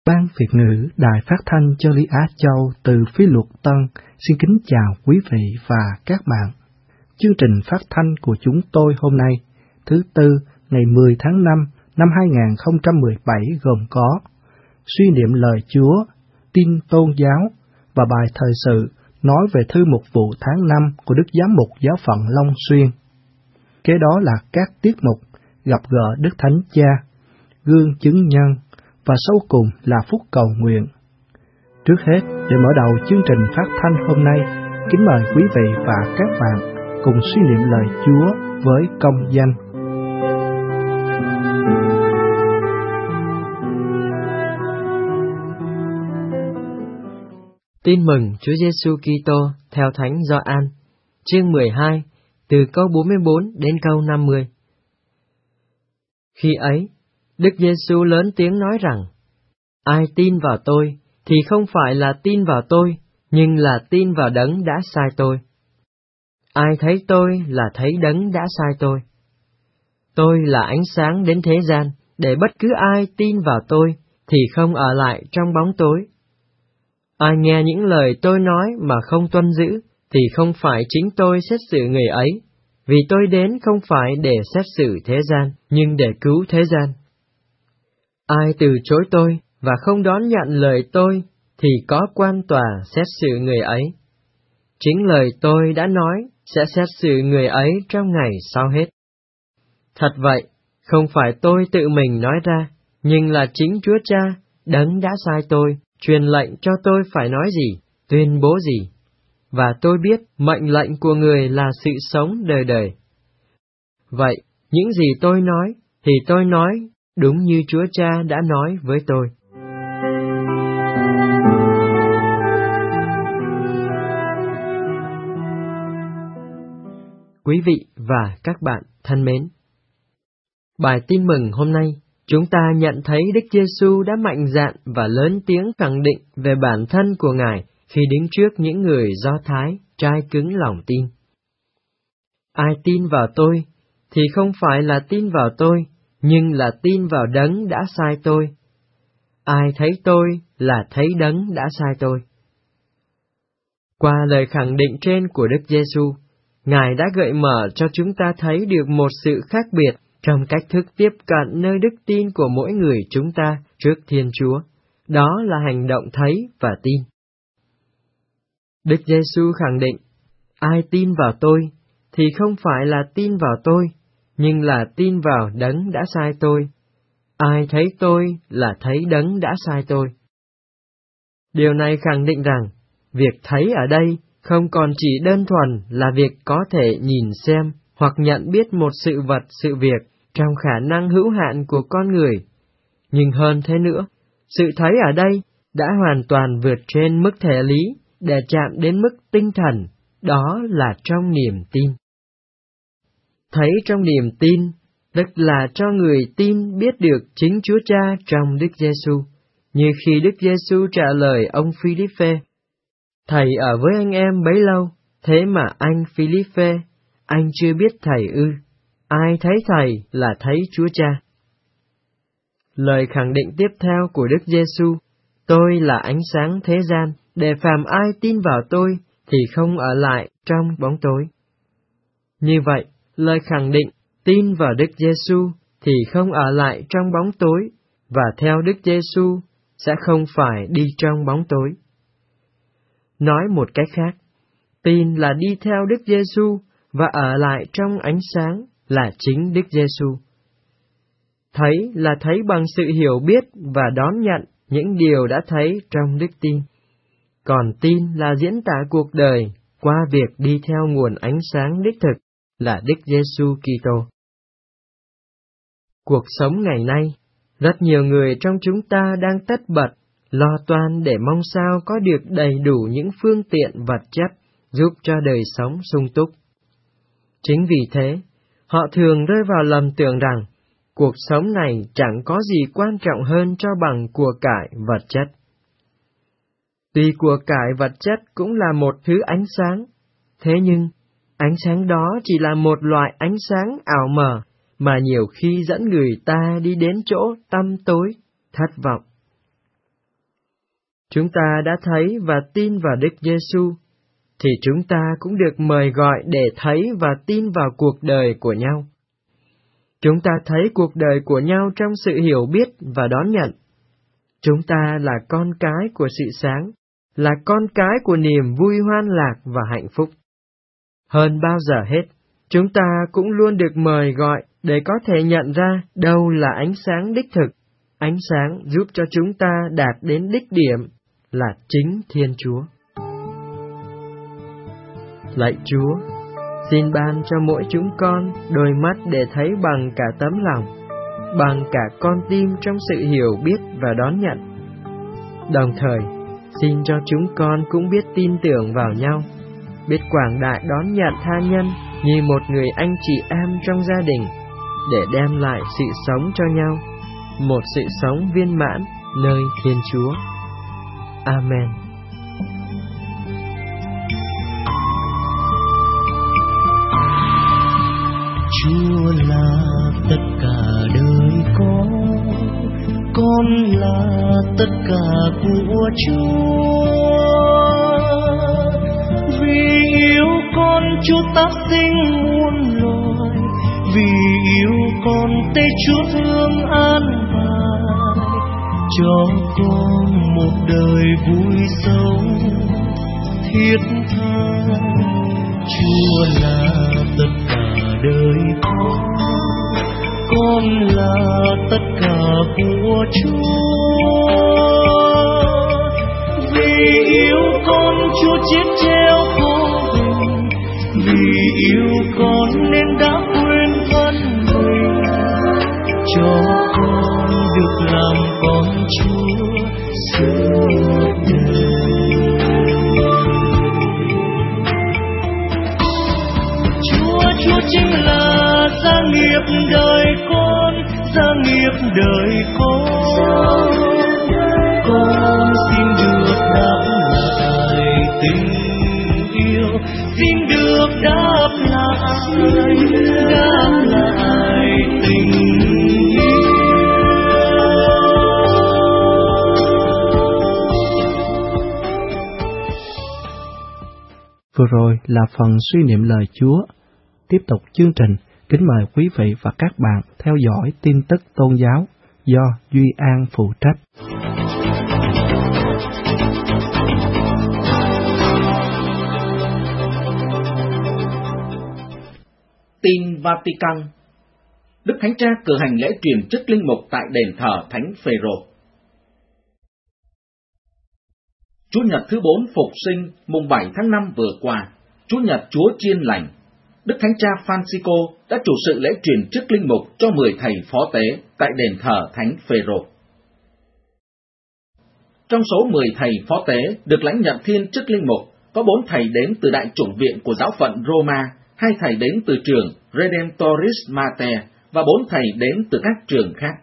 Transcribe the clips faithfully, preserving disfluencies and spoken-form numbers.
Ban Việt ngữ Đài Phát thanh Chân lý Á Châu từ Phí Luật Tân xin kính chào quý vị và các bạn. Chương trình phát thanh của chúng tôi hôm nay, thứ Tư, ngày mười tháng năm năm hai nghìn không trăm mười bảy gồm có suy niệm lời Chúa, tin tôn giáo và bài thời sự nói về thư mục vụ tháng năm của Đức Giám mục Giáo phận Long Xuyên. Kế đó là các tiết mục gặp gỡ Đức Thánh Cha, gương chứng nhân, và sau cùng là phút cầu nguyện. Trước hết, để mở đầu chương trình phát thanh hôm nay, kính mời quý vị và các bạn cùng suy niệm lời Chúa với công danh. Tin mừng Chúa Giêsu Kitô theo Thánh Gioan, chương mười hai, từ câu bốn mươi bốn đến câu năm mươi. Khi ấy, Đức Giêsu lớn tiếng nói rằng: Ai tin vào tôi thì không phải là tin vào tôi, nhưng là tin vào Đấng đã sai tôi. Ai thấy tôi là thấy Đấng đã sai tôi. Tôi là ánh sáng đến thế gian, để bất cứ ai tin vào tôi thì không ở lại trong bóng tối. Ai nghe những lời tôi nói mà không tuân giữ, thì không phải chính tôi xét xử người ấy, vì tôi đến không phải để xét xử thế gian, nhưng để cứu thế gian. Ai từ chối tôi và không đón nhận lời tôi, thì có quan tòa xét xử người ấy. Chính lời tôi đã nói sẽ xét xử người ấy trong ngày sau hết. Thật vậy, không phải tôi tự mình nói ra, nhưng là chính Chúa Cha, Đấng đã sai tôi, truyền lệnh cho tôi phải nói gì, tuyên bố gì. Và tôi biết mệnh lệnh của người là sự sống đời đời. Vậy, những gì tôi nói, thì tôi nói đúng như Chúa Cha đã nói với tôi. Quý vị và các bạn thân mến, bài tin mừng hôm nay, chúng ta nhận thấy Đức Giêsu đã mạnh dạn và lớn tiếng khẳng định về bản thân của Ngài khi đứng trước những người Do Thái trai cứng lòng tin. Ai tin vào tôi thì không phải là tin vào tôi, nhưng là tin vào Đấng đã sai tôi. Ai thấy tôi là thấy Đấng đã sai tôi. Qua lời khẳng định trên của Đức Giêsu, Ngài đã gợi mở cho chúng ta thấy được một sự khác biệt trong cách thức tiếp cận nơi đức tin của mỗi người chúng ta trước Thiên Chúa. Đó là hành động thấy và tin. Đức Giêsu khẳng định, ai tin vào tôi thì không phải là tin vào tôi, nhưng là tin vào Đấng đã sai tôi. Ai thấy tôi là thấy Đấng đã sai tôi. Điều này khẳng định rằng, việc thấy ở đây không còn chỉ đơn thuần là việc có thể nhìn xem hoặc nhận biết một sự vật sự việc trong khả năng hữu hạn của con người. Nhưng hơn thế nữa, sự thấy ở đây đã hoàn toàn vượt trên mức thể lý để chạm đến mức tinh thần, đó là trong niềm tin. Thấy trong niềm tin, tức là cho người tin biết được chính Chúa Cha trong Đức Giêsu, như khi Đức Giêsu trả lời ông Phi-líp-phê: Thầy ở với anh em bấy lâu, thế mà anh Phi-líp-phê, anh chưa biết Thầy ư? Ai thấy Thầy là thấy Chúa Cha. Lời khẳng định tiếp theo của Đức Giêsu: Tôi là ánh sáng thế gian, để phàm ai tin vào tôi thì không ở lại trong bóng tối. Như vậy, lời khẳng định tin vào Đức Giêsu thì không ở lại trong bóng tối, và theo Đức Giêsu sẽ không phải đi trong bóng tối. Nói một cách khác, tin là đi theo Đức Giêsu và ở lại trong ánh sáng là chính Đức Giêsu. Thấy là thấy bằng sự hiểu biết và đón nhận những điều đã thấy trong đức tin. Còn tin là diễn tả cuộc đời qua việc đi theo nguồn ánh sáng đích thực là Đức Giêsu Kitô. Cuộc sống ngày nay, rất nhiều người trong chúng ta đang tất bật, lo toan để mong sao có được đầy đủ những phương tiện vật chất giúp cho đời sống sung túc. Chính vì thế, họ thường rơi vào lầm tưởng rằng cuộc sống này chẳng có gì quan trọng hơn cho bằng của cải vật chất. Tuy của cải vật chất cũng là một thứ ánh sáng, thế nhưng ánh sáng đó chỉ là một loại ánh sáng ảo mờ mà nhiều khi dẫn người ta đi đến chỗ tăm tối, thất vọng. chúng ta đã thấy và tin vào Đức Giêsu, thì chúng ta cũng được mời gọi để thấy và tin vào cuộc đời của nhau. Chúng ta thấy cuộc đời của nhau trong sự hiểu biết và đón nhận. Chúng ta là con cái của sự sáng, là con cái của niềm vui hoan lạc và hạnh phúc. Hơn bao giờ hết, chúng ta cũng luôn được mời gọi để có thể nhận ra đâu là ánh sáng đích thực, ánh sáng giúp cho chúng ta đạt đến đích điểm là chính Thiên Chúa. Lạy Chúa, xin ban cho mỗi chúng con đôi mắt để thấy bằng cả tấm lòng, bằng cả con tim trong sự hiểu biết và đón nhận. Đồng thời, xin cho chúng con cũng biết tin tưởng vào nhau, biết quảng đại đón nhận tha nhân như một người anh chị em trong gia đình, để đem lại sự sống cho nhau, một sự sống viên mãn nơi Thiên Chúa. Amen. Chúa là tất cả đời con, con là tất cả của Chúa. Vì yêu con Chúa tác sinh muôn loài, vì yêu con Tê Chúa thương an bài, cho con một đời vui sống thiết tha. Chúa là tất cả đời con, con là tất cả của Chúa. Vì yêu con Chúa chết treo vô hình, vì yêu con nên đã quên thân mình, cho con được làm con Chúa suốt đời. Chúa, Chúa chính là gia nghiệp đời con, gia nghiệp đời con. Con xin được đáp lại tình yêu, xin được đáp lại, đáp lại tình yêu. Vừa rồi là phần suy niệm lời Chúa. Tiếp tục chương trình, kính mời quý vị và các bạn theo dõi tin tức tôn giáo do Duy An phụ trách. Tin Vatican. Đức Thánh Cha cử hành lễ truyền chức linh mục tại đền thờ Thánh Phêrô. Chủ nhật thứ bốn Phục sinh mùng bảy tháng năm vừa qua, Chủ nhật Chúa Chiên Lành, Đức Thánh Cha Francisco đã chủ sự lễ truyền chức linh mục cho mười thầy phó tế tại đền thờ Thánh Phêrô. Trong số mười thầy phó tế được lãnh nhận thiên chức linh mục, có bốn thầy đến từ Đại chủng viện của giáo phận Roma, hai thầy đến từ trường Redemptoris Mater và bốn thầy đến từ các trường khác.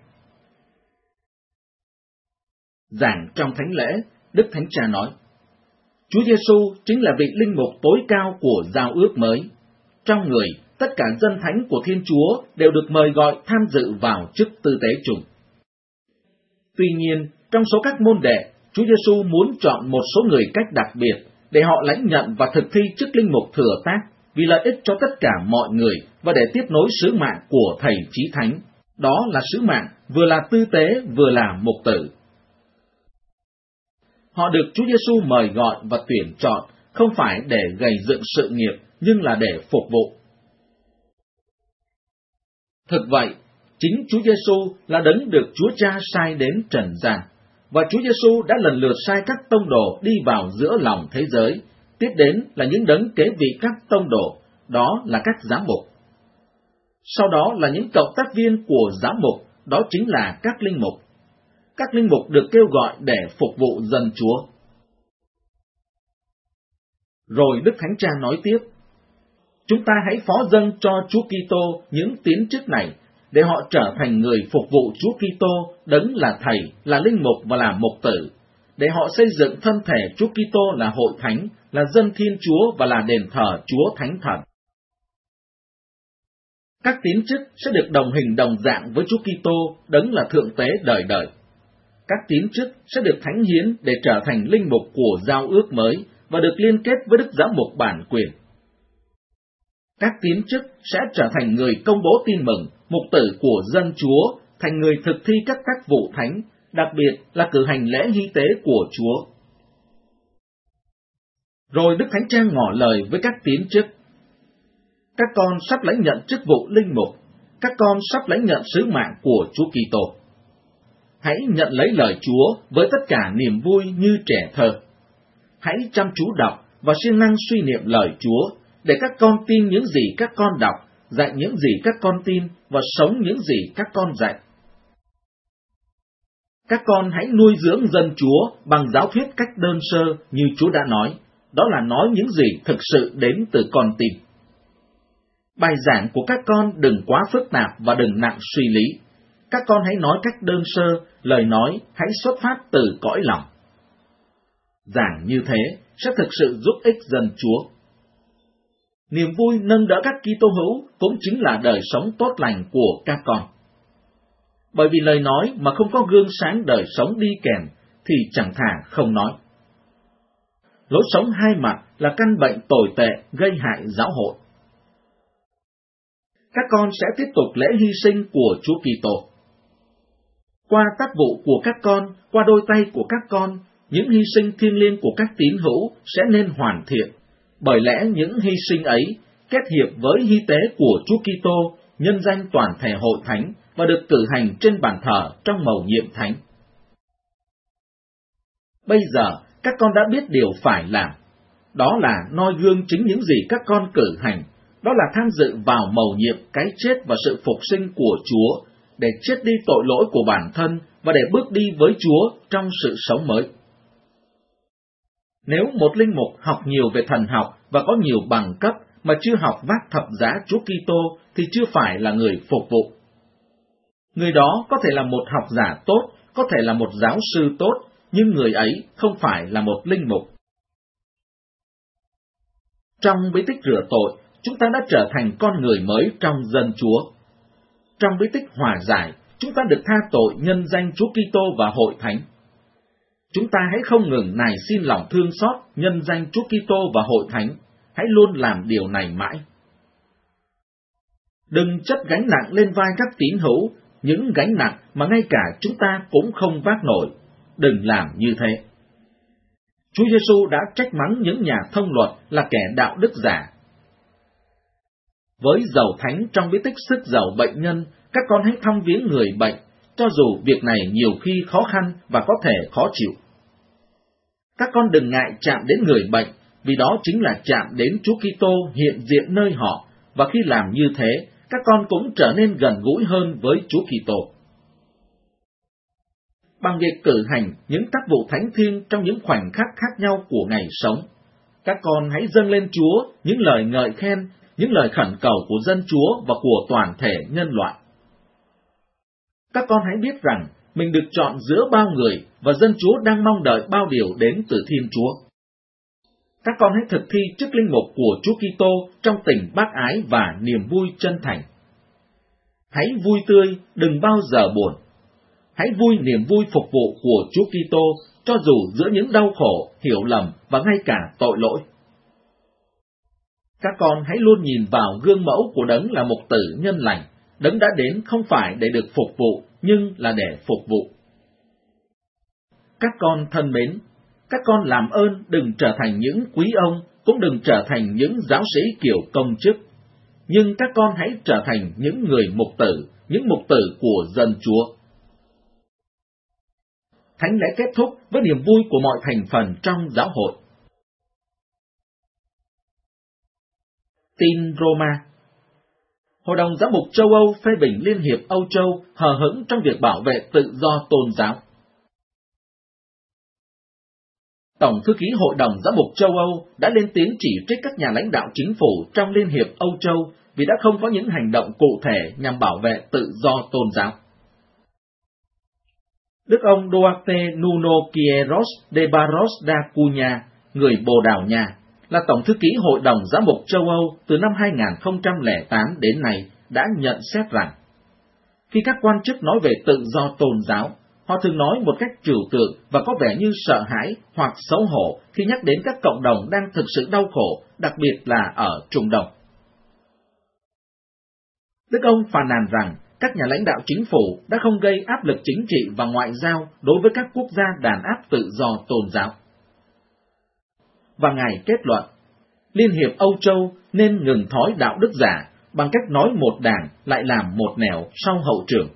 Giảng trong thánh lễ, Đức Thánh Cha nói: Chúa Giêsu chính là vị linh mục tối cao của giao ước mới. Trong người, tất cả dân thánh của Thiên Chúa đều được mời gọi tham dự vào chức tư tế chủng. Tuy nhiên, trong số các môn đệ, Chúa Giêsu muốn chọn một số người cách đặc biệt để họ lãnh nhận và thực thi chức linh mục thừa tác vì lợi ích cho tất cả mọi người và để tiếp nối sứ mạng của thầy chí thánh. Đó là sứ mạng vừa là tư tế vừa là mục tử. Họ được Chúa Giêsu mời gọi và tuyển chọn không phải để gầy dựng sự nghiệp, nhưng là để phục vụ. Thực vậy, chính Chúa Giêsu là đấng được Chúa Cha sai đến trần gian, và Chúa Giêsu đã lần lượt sai các tông đồ đi vào giữa lòng thế giới. Tiếp đến là những đấng kế vị các tông đồ, đó là các giám mục. Sau đó là những cộng tác viên của giám mục, đó chính là các linh mục. Các linh mục được kêu gọi để phục vụ dân Chúa. Rồi Đức Thánh Cha nói tiếp: Chúng ta hãy phó dâng cho Chúa Kitô những tiến chức này, để họ trở thành người phục vụ Chúa Kitô, đấng là thầy, là linh mục và là mục tử, để họ xây dựng thân thể Chúa Kitô là hội thánh, là dân Thiên Chúa và là đền thờ Chúa Thánh Thần. Các tiến chức sẽ được đồng hình đồng dạng với Chúa Kitô, đấng là thượng tế đời đời. Các tín chức sẽ được thánh hiến để trở thành linh mục của giao ước mới và được liên kết với đức giám mục bản quyền. Các tín chức sẽ trở thành người công bố tin mừng, mục tử của dân Chúa, thành người thực thi các tác vụ thánh, đặc biệt là cử hành lễ hy tế của Chúa. Rồi Đức Thánh Cha ngỏ lời với các tín chức: các con sắp lãnh nhận chức vụ linh mục, các con sắp lãnh nhận sứ mạng của Chúa Kitô. Hãy nhận lấy lời Chúa với tất cả niềm vui như trẻ thơ. Hãy chăm chú đọc và siêng năng suy niệm lời Chúa, để các con tin những gì các con đọc, dạy những gì các con tin và sống những gì các con dạy. Các con hãy nuôi dưỡng dân Chúa bằng giáo thuyết cách đơn sơ như Chúa đã nói, đó là nói những gì thực sự đến từ con tim. Bài giảng của các con đừng quá phức tạp và đừng nặng suy lý. Các con hãy nói cách đơn sơ, lời nói hãy xuất phát từ cõi lòng. Giảng như thế sẽ thực sự giúp ích dân Chúa. Niềm vui nâng đỡ các Kitô hữu cũng chính là đời sống tốt lành của các con. Bởi vì lời nói mà không có gương sáng đời sống đi kèm thì chẳng thà không nói. Lối sống hai mặt là căn bệnh tồi tệ gây hại giáo hội. Các con sẽ tiếp tục lễ hy sinh của Chúa Kitô. Qua tác vụ của các con, qua đôi tay của các con, những hy sinh thiêng liêng của các tín hữu sẽ nên hoàn thiện. Bởi lẽ những hy sinh ấy kết hiệp với hy tế của Chúa Kitô, nhân danh toàn thể hội thánh và được cử hành trên bàn thờ trong mầu nhiệm thánh. Bây giờ, các con đã biết điều phải làm. Đó là noi gương chính những gì các con cử hành. Đó là tham dự vào mầu nhiệm cái chết và sự phục sinh của Chúa, để chết đi tội lỗi của bản thân và để bước đi với Chúa trong sự sống mới. Nếu một linh mục học nhiều về thần học và có nhiều bằng cấp mà chưa học vác thập giá Chúa Kitô thì chưa phải là người phục vụ. Người đó có thể là một học giả tốt, có thể là một giáo sư tốt, nhưng người ấy không phải là một linh mục. Trong bí tích rửa tội, chúng ta đã trở thành con người mới trong dân Chúa. Trong bí tích hòa giải, chúng ta được tha tội nhân danh Chúa Kitô và hội thánh. Chúng ta hãy không ngừng nài xin lòng thương xót nhân danh Chúa Kitô và hội thánh, hãy luôn làm điều này mãi. Đừng chất gánh nặng lên vai các tín hữu, những gánh nặng mà ngay cả chúng ta cũng không vác nổi. Đừng làm như thế. Chúa Giêsu đã trách mắng những nhà thông luật là kẻ đạo đức giả. Với dầu thánh trong bí tích sức dầu bệnh nhân, các con hãy thăm viếng người bệnh, cho dù việc này nhiều khi khó khăn và có thể khó chịu. Các con đừng ngại chạm đến người bệnh, vì đó chính là chạm đến Chúa Kitô hiện diện nơi họ, và khi làm như thế, các con cũng trở nên gần gũi hơn với Chúa Kitô. Bằng việc cử hành những tác vụ thánh thiêng trong những khoảnh khắc khác nhau của ngày sống, các con hãy dâng lên Chúa những lời ngợi khen, những lời khẩn cầu của dân Chúa và của toàn thể nhân loại. Các con hãy biết rằng mình được chọn giữa bao người và dân Chúa đang mong đợi bao điều đến từ Thiên Chúa. Các con hãy thực thi chức linh mục của Chúa Kitô trong tình bác ái và niềm vui chân thành. Hãy vui tươi, đừng bao giờ buồn. Hãy vui niềm vui phục vụ của Chúa Kitô, cho dù giữa những đau khổ, hiểu lầm và ngay cả tội lỗi. Các con hãy luôn nhìn vào gương mẫu của Đấng là mục tử nhân lành. Đấng đã đến không phải để được phục vụ, nhưng là để phục vụ. Các con thân mến, các con làm ơn đừng trở thành những quý ông, cũng đừng trở thành những giáo sĩ kiểu công chức, nhưng các con hãy trở thành những người mục tử, những mục tử của dân Chúa. Thánh lễ kết thúc với niềm vui của mọi thành phần trong giáo hội. Tin Roma. Hội đồng Giám mục châu Âu phê bình Liên hiệp Âu Châu hờ hững trong việc bảo vệ tự do tôn giáo. Tổng thư ký Hội đồng Giám mục châu Âu đã lên tiếng chỉ trích các nhà lãnh đạo chính phủ trong Liên hiệp Âu Châu vì đã không có những hành động cụ thể nhằm bảo vệ tự do tôn giáo. Đức ông Duarte Nuno Queiroz de Barros da Cunha, người Bồ Đào Nha, là Tổng thư ký Hội đồng Giám mục châu Âu từ năm hai nghìn không trăm lẻ tám đến nay, đã nhận xét rằng, khi các quan chức nói về tự do tôn giáo, Họ thường nói một cách trừu tượng và có vẻ như sợ hãi hoặc xấu hổ khi nhắc đến các cộng đồng đang thực sự đau khổ, đặc biệt là ở Trung Đông. Đức ông phàn nàn rằng các nhà lãnh đạo chính phủ đã không gây áp lực chính trị và ngoại giao đối với các quốc gia đàn áp tự do tôn giáo. Và Ngài kết luận, Liên hiệp Âu Châu nên ngừng thói đạo đức giả bằng cách nói một đảng lại làm một nẻo sau hậu trường.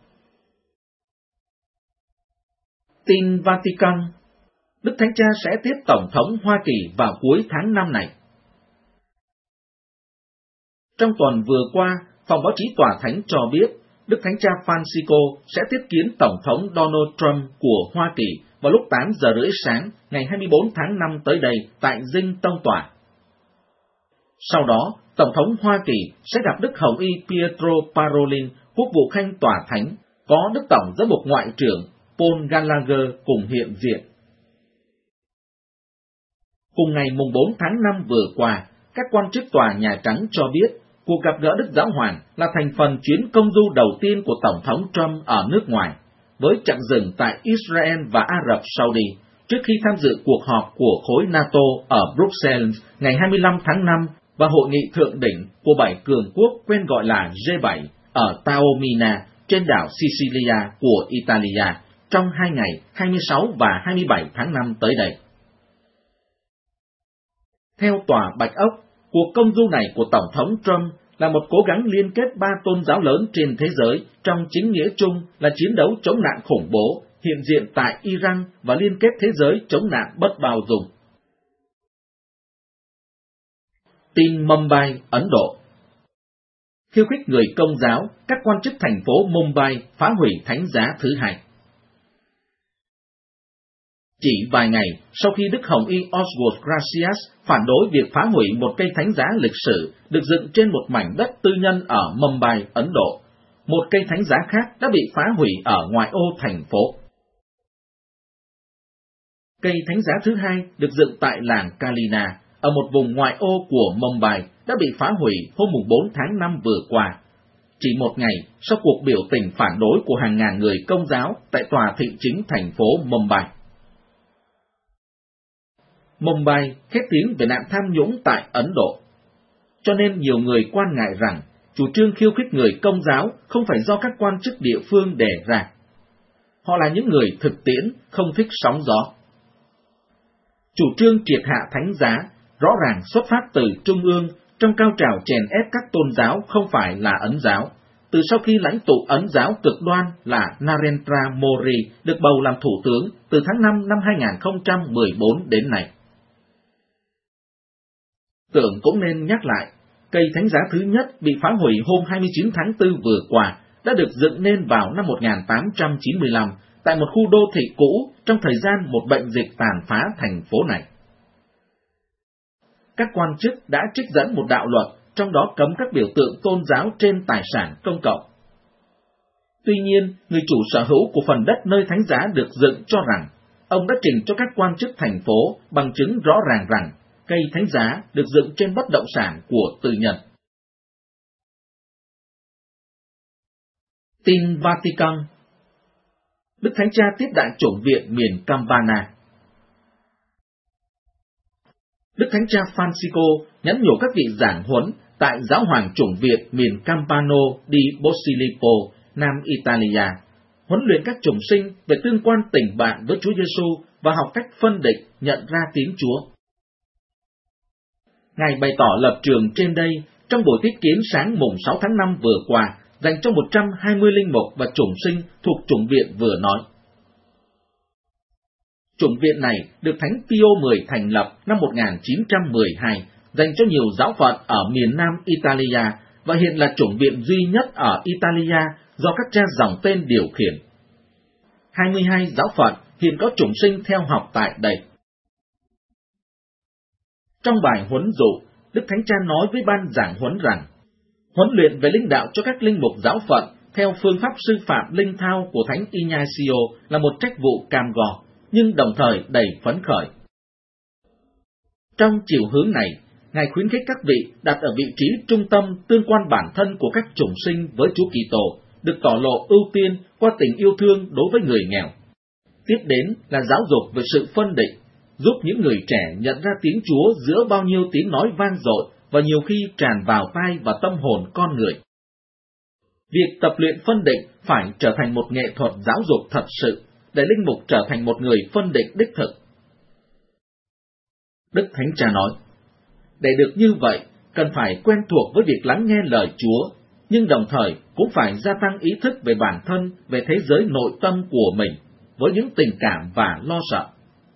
Tin Vatican, Đức Thánh Cha sẽ tiếp Tổng thống Hoa Kỳ vào cuối tháng năm này. Trong tuần vừa qua, Phòng báo chí Tòa Thánh cho biết Đức Thánh Cha Francisco sẽ tiếp kiến Tổng thống Donald Trump của Hoa Kỳ vào lúc tám giờ rưỡi sáng ngày hai mươi bốn tháng năm tới đây tại Dinh Tông Tòa. Sau đó, Tổng thống Hoa Kỳ sẽ gặp Đức Hồng Y Pietro Parolin, Quốc vụ Khanh Tòa Thánh, có Đức Tổng giám mục Ngoại trưởng Paul Gallagher cùng hiện diện. Cùng ngày mùng bốn tháng năm vừa qua, các quan chức Tòa Nhà Trắng cho biết cuộc gặp gỡ Đức Giáo Hoàng là thành phần chuyến công du đầu tiên của Tổng thống Trump ở nước ngoài, với chặng dừng tại Israel và Ả Rập Saudi, trước khi tham dự cuộc họp của khối NATO ở Bruxelles ngày hai mươi lăm tháng năm và hội nghị thượng đỉnh của bảy cường quốc quen gọi là G bảy ở Taormina trên đảo Sicilia của Italia trong hai ngày hai mươi sáu và hai mươi bảy tháng năm tới đây. Theo Tòa Bạch Ốc, cuộc công du này của Tổng thống Trump là một cố gắng liên kết ba tôn giáo lớn trên thế giới trong chính nghĩa chung là chiến đấu chống nạn khủng bố, hiện diện tại Iran và liên kết thế giới chống nạn bất bao dung. Tin Mumbai, Ấn Độ. Khiêu khích người Công giáo, các quan chức thành phố Mumbai phá hủy thánh giá thứ hai. Chỉ vài ngày sau khi Đức Hồng Y Oswald Gracias phản đối việc phá hủy một cây thánh giá lịch sử được dựng trên một mảnh đất tư nhân ở Mumbai, Ấn Độ, một cây thánh giá khác đã bị phá hủy ở ngoại ô thành phố. Cây thánh giá thứ hai được dựng tại làng Kalina, ở một vùng ngoại ô của Mumbai, đã bị phá hủy hôm bốn tháng năm vừa qua, chỉ một ngày sau cuộc biểu tình phản đối của hàng ngàn người Công giáo tại tòa thị chính thành phố Mumbai. Mumbai khét tiếng về nạn tham nhũng tại Ấn Độ, cho nên nhiều người quan ngại rằng chủ trương khiêu khích người Công giáo không phải do các quan chức địa phương đề ra. Họ là những người thực tiễn, không thích sóng gió. Chủ trương triệt hạ thánh giá rõ ràng xuất phát từ Trung ương trong cao trào chèn ép các tôn giáo không phải là Ấn giáo, từ sau khi lãnh tụ Ấn giáo cực đoan là Narendra Modi được bầu làm thủ tướng từ tháng năm năm hai nghìn không trăm mười bốn đến nay. Tưởng cũng nên nhắc lại, cây thánh giá thứ nhất bị phá hủy hôm hai mươi chín tháng tư vừa qua đã được dựng nên vào năm một nghìn tám trăm chín mươi lăm tại một khu đô thị cũ trong thời gian một bệnh dịch tàn phá thành phố này. Các quan chức đã trích dẫn một đạo luật, trong đó cấm các biểu tượng tôn giáo trên tài sản công cộng. Tuy nhiên, người chủ sở hữu của phần đất nơi thánh giá được dựng cho rằng, ông đã trình cho các quan chức thành phố bằng chứng rõ ràng rằng cây thánh giá được dựng trên bất động sản của tư nhân. Tin Vatican. Đức Thánh Cha tiếp đại chủng viện miền Campania. Đức Thánh Cha Francisco nhắn nhủ các vị giảng huấn tại Giáo hoàng chủng viện miền Campano di Posillipo, Nam Italia, huấn luyện các chủng sinh về tương quan tình bạn với Chúa Giêsu và học cách phân định, nhận ra tiếng Chúa. Ngài bày tỏ lập trường trên đây trong buổi tiếp kiến sáng mùng sáu tháng năm vừa qua dành cho một trăm hai mươi linh mục và chủng sinh thuộc chủng viện vừa nói. Chủng viện này được Thánh Pio mười thành lập năm một nghìn chín trăm mười hai, dành cho nhiều giáo phận ở miền Nam Italia và hiện là chủng viện duy nhất ở Italia do các cha dòng tên điều khiển. hai mươi hai giáo phận hiện có chủng sinh theo học tại đây. Trong bài huấn dụ, Đức Thánh Cha nói với ban giảng huấn rằng, huấn luyện về linh đạo cho các linh mục giáo phận theo phương pháp sư phạm linh thao của Thánh Ignacio là một trách vụ cam go, nhưng đồng thời đầy phấn khởi. Trong chiều hướng này, Ngài khuyến khích các vị đặt ở vị trí trung tâm tương quan bản thân của các chủng sinh với Chúa Kitô, được tỏ lộ ưu tiên qua tình yêu thương đối với người nghèo. Tiếp đến là giáo dục về sự phân định, giúp những người trẻ nhận ra tiếng Chúa giữa bao nhiêu tiếng nói vang dội và nhiều khi tràn vào tai và tâm hồn con người. Việc tập luyện phân định phải trở thành một nghệ thuật giáo dục thật sự, để linh mục trở thành một người phân định đích thực. Đức Thánh Cha nói, để được như vậy, cần phải quen thuộc với việc lắng nghe lời Chúa, nhưng đồng thời cũng phải gia tăng ý thức về bản thân, về thế giới nội tâm của mình, với những tình cảm và lo sợ.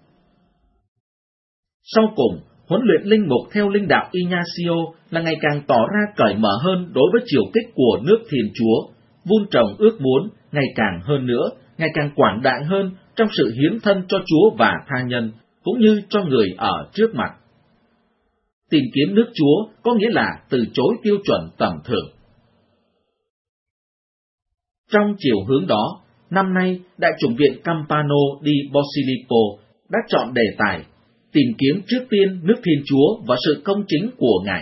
Sau cùng, huấn luyện linh mục theo linh đạo Ignacio là ngày càng tỏ ra cởi mở hơn đối với chiều kích của nước Thiên Chúa, vun trồng ước muốn ngày càng hơn nữa, ngày càng quảng đại hơn trong sự hiến thân cho Chúa và tha nhân, cũng như cho người ở trước mặt. Tìm kiếm nước Chúa có nghĩa là từ chối tiêu chuẩn tầm thường. Trong chiều hướng đó, năm nay Đại chủng viện Campano di Posillipo đã chọn đề tài tìm kiếm trước tiên nước Thiên Chúa và sự công chính của Ngài.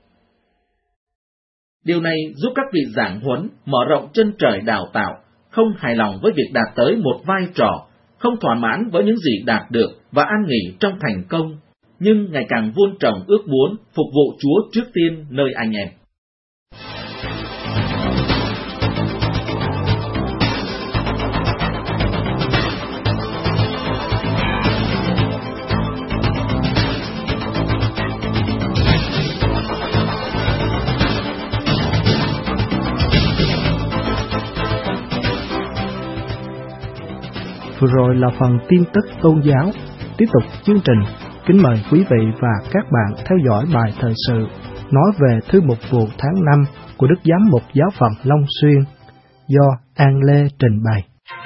Điều này giúp các vị giảng huấn mở rộng chân trời đào tạo, không hài lòng với việc đạt tới một vai trò, không thỏa mãn với những gì đạt được và an nghỉ trong thành công, nhưng ngày càng vun trồng ước muốn phục vụ Chúa trước tiên nơi anh em. Vừa rồi là phần tin tức tôn giáo. Tiếp tục chương trình, kính mời quý vị và các bạn theo dõi bài thời sự nói về thư mục vụ tháng năm của Đức Giám mục Giáo phận Long Xuyên do An Lê trình bày.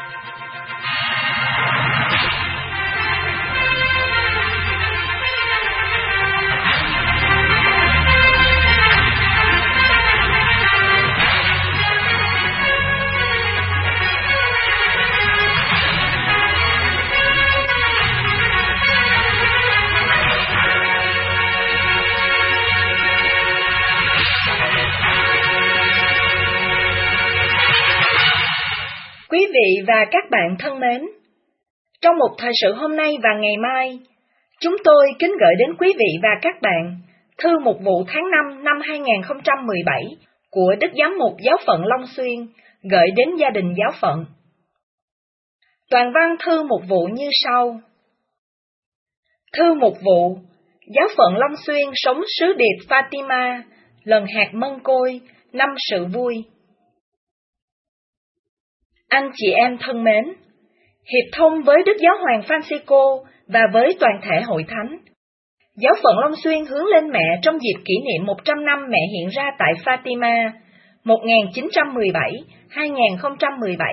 Quý vị và các bạn thân mến, trong một thời sự hôm nay và ngày mai, chúng tôi kính gửi đến quý vị và các bạn thư mục vụ tháng năm năm hai nghìn không trăm mười bảy của Đức Giám mục Giáo phận Long Xuyên gửi đến gia đình giáo phận. Toàn văn thư mục vụ như sau. Thư mục vụ, Giáo phận Long Xuyên sống sứ điệp Fatima, lần hạt mân côi, năm sự vui. Anh chị em thân mến, hiệp thông với Đức Giáo hoàng Francisco và với toàn thể hội thánh, Giáo phận Long Xuyên hướng lên mẹ trong dịp kỷ niệm một trăm năm mẹ hiện ra tại Fatima, một nghìn chín trăm mười bảy đến hai nghìn không trăm mười bảy.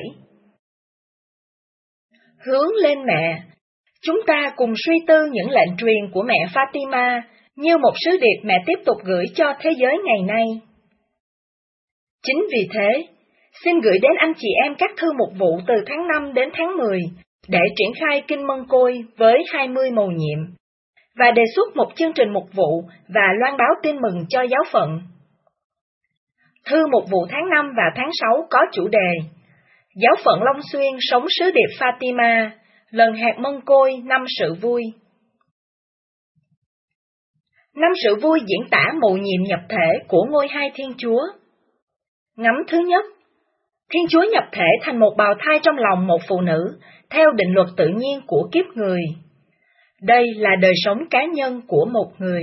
Hướng lên mẹ, chúng ta cùng suy tư những lệnh truyền của mẹ Fatima như một sứ điệp mẹ tiếp tục gửi cho thế giới ngày nay. Chính vì thế, xin gửi đến anh chị em các thư mục vụ từ tháng năm đến tháng mười để triển khai Kinh Mân Côi với hai mươi mầu nhiệm, và đề xuất một chương trình mục vụ và loan báo tin mừng cho giáo phận. Thư mục vụ tháng năm và tháng sáu có chủ đề Giáo phận Long Xuyên sống sứ điệp Fatima, lần hạt mân côi, năm sự vui. Năm sự vui diễn tả mầu nhiệm nhập thể của ngôi hai Thiên Chúa. Ngắm thứ nhất, Thiên Chúa nhập thể thành một bào thai trong lòng một phụ nữ, theo định luật tự nhiên của kiếp người. Đây là đời sống cá nhân của một người.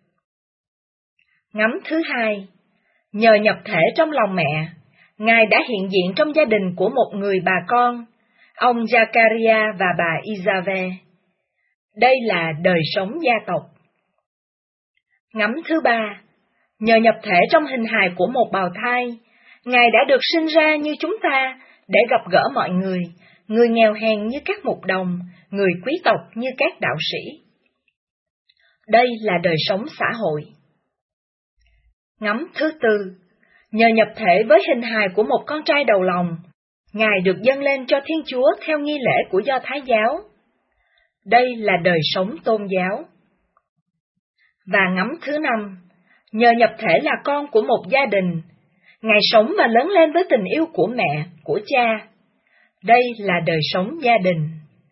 Ngắm thứ hai, nhờ nhập thể trong lòng mẹ, Ngài đã hiện diện trong gia đình của một người bà con, ông Zakaria và bà Isave. Đây là đời sống gia tộc. Ngắm thứ ba, nhờ nhập thể trong hình hài của một bào thai, Ngài đã được sinh ra như chúng ta để gặp gỡ mọi người, người nghèo hèn như các mục đồng, người quý tộc như các đạo sĩ. Đây là đời sống xã hội. Ngắm thứ tư, nhờ nhập thể với hình hài của một con trai đầu lòng, Ngài được dâng lên cho Thiên Chúa theo nghi lễ của Do Thái giáo. Đây là đời sống tôn giáo. Và ngắm thứ năm, nhờ nhập thể là con của một gia đình, Ngài sống và lớn lên với tình yêu của mẹ, của cha. Đây là đời sống gia đình.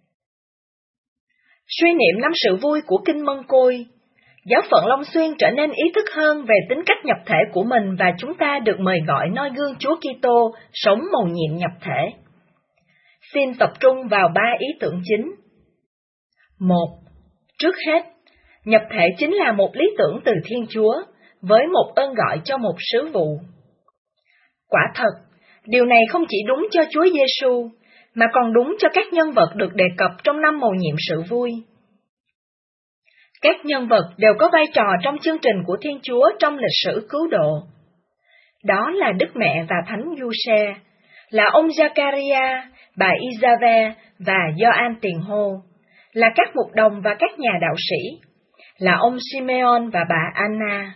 Suy niệm năm sự vui của Kinh Mân Côi, giáo phận Long Xuyên trở nên ý thức hơn về tính cách nhập thể của mình và chúng ta được mời gọi noi gương Chúa Kitô sống mầu nhiệm nhập thể. Xin tập trung vào ba ý tưởng chính. Một, trước hết, nhập thể chính là một lý tưởng từ Thiên Chúa, với một ơn gọi cho một sứ vụ. Quả thật, điều này không chỉ đúng cho Chúa Giêsu, mà còn đúng cho các nhân vật được đề cập trong năm mầu nhiệm sự vui. Các nhân vật đều có vai trò trong chương trình của Thiên Chúa trong lịch sử cứu độ. Đó là Đức Mẹ và Thánh Giuse, là ông Zachariah, bà Isave và Gioan Tiền Hô, là các mục đồng và các nhà đạo sĩ, là ông Simeon và bà Anna.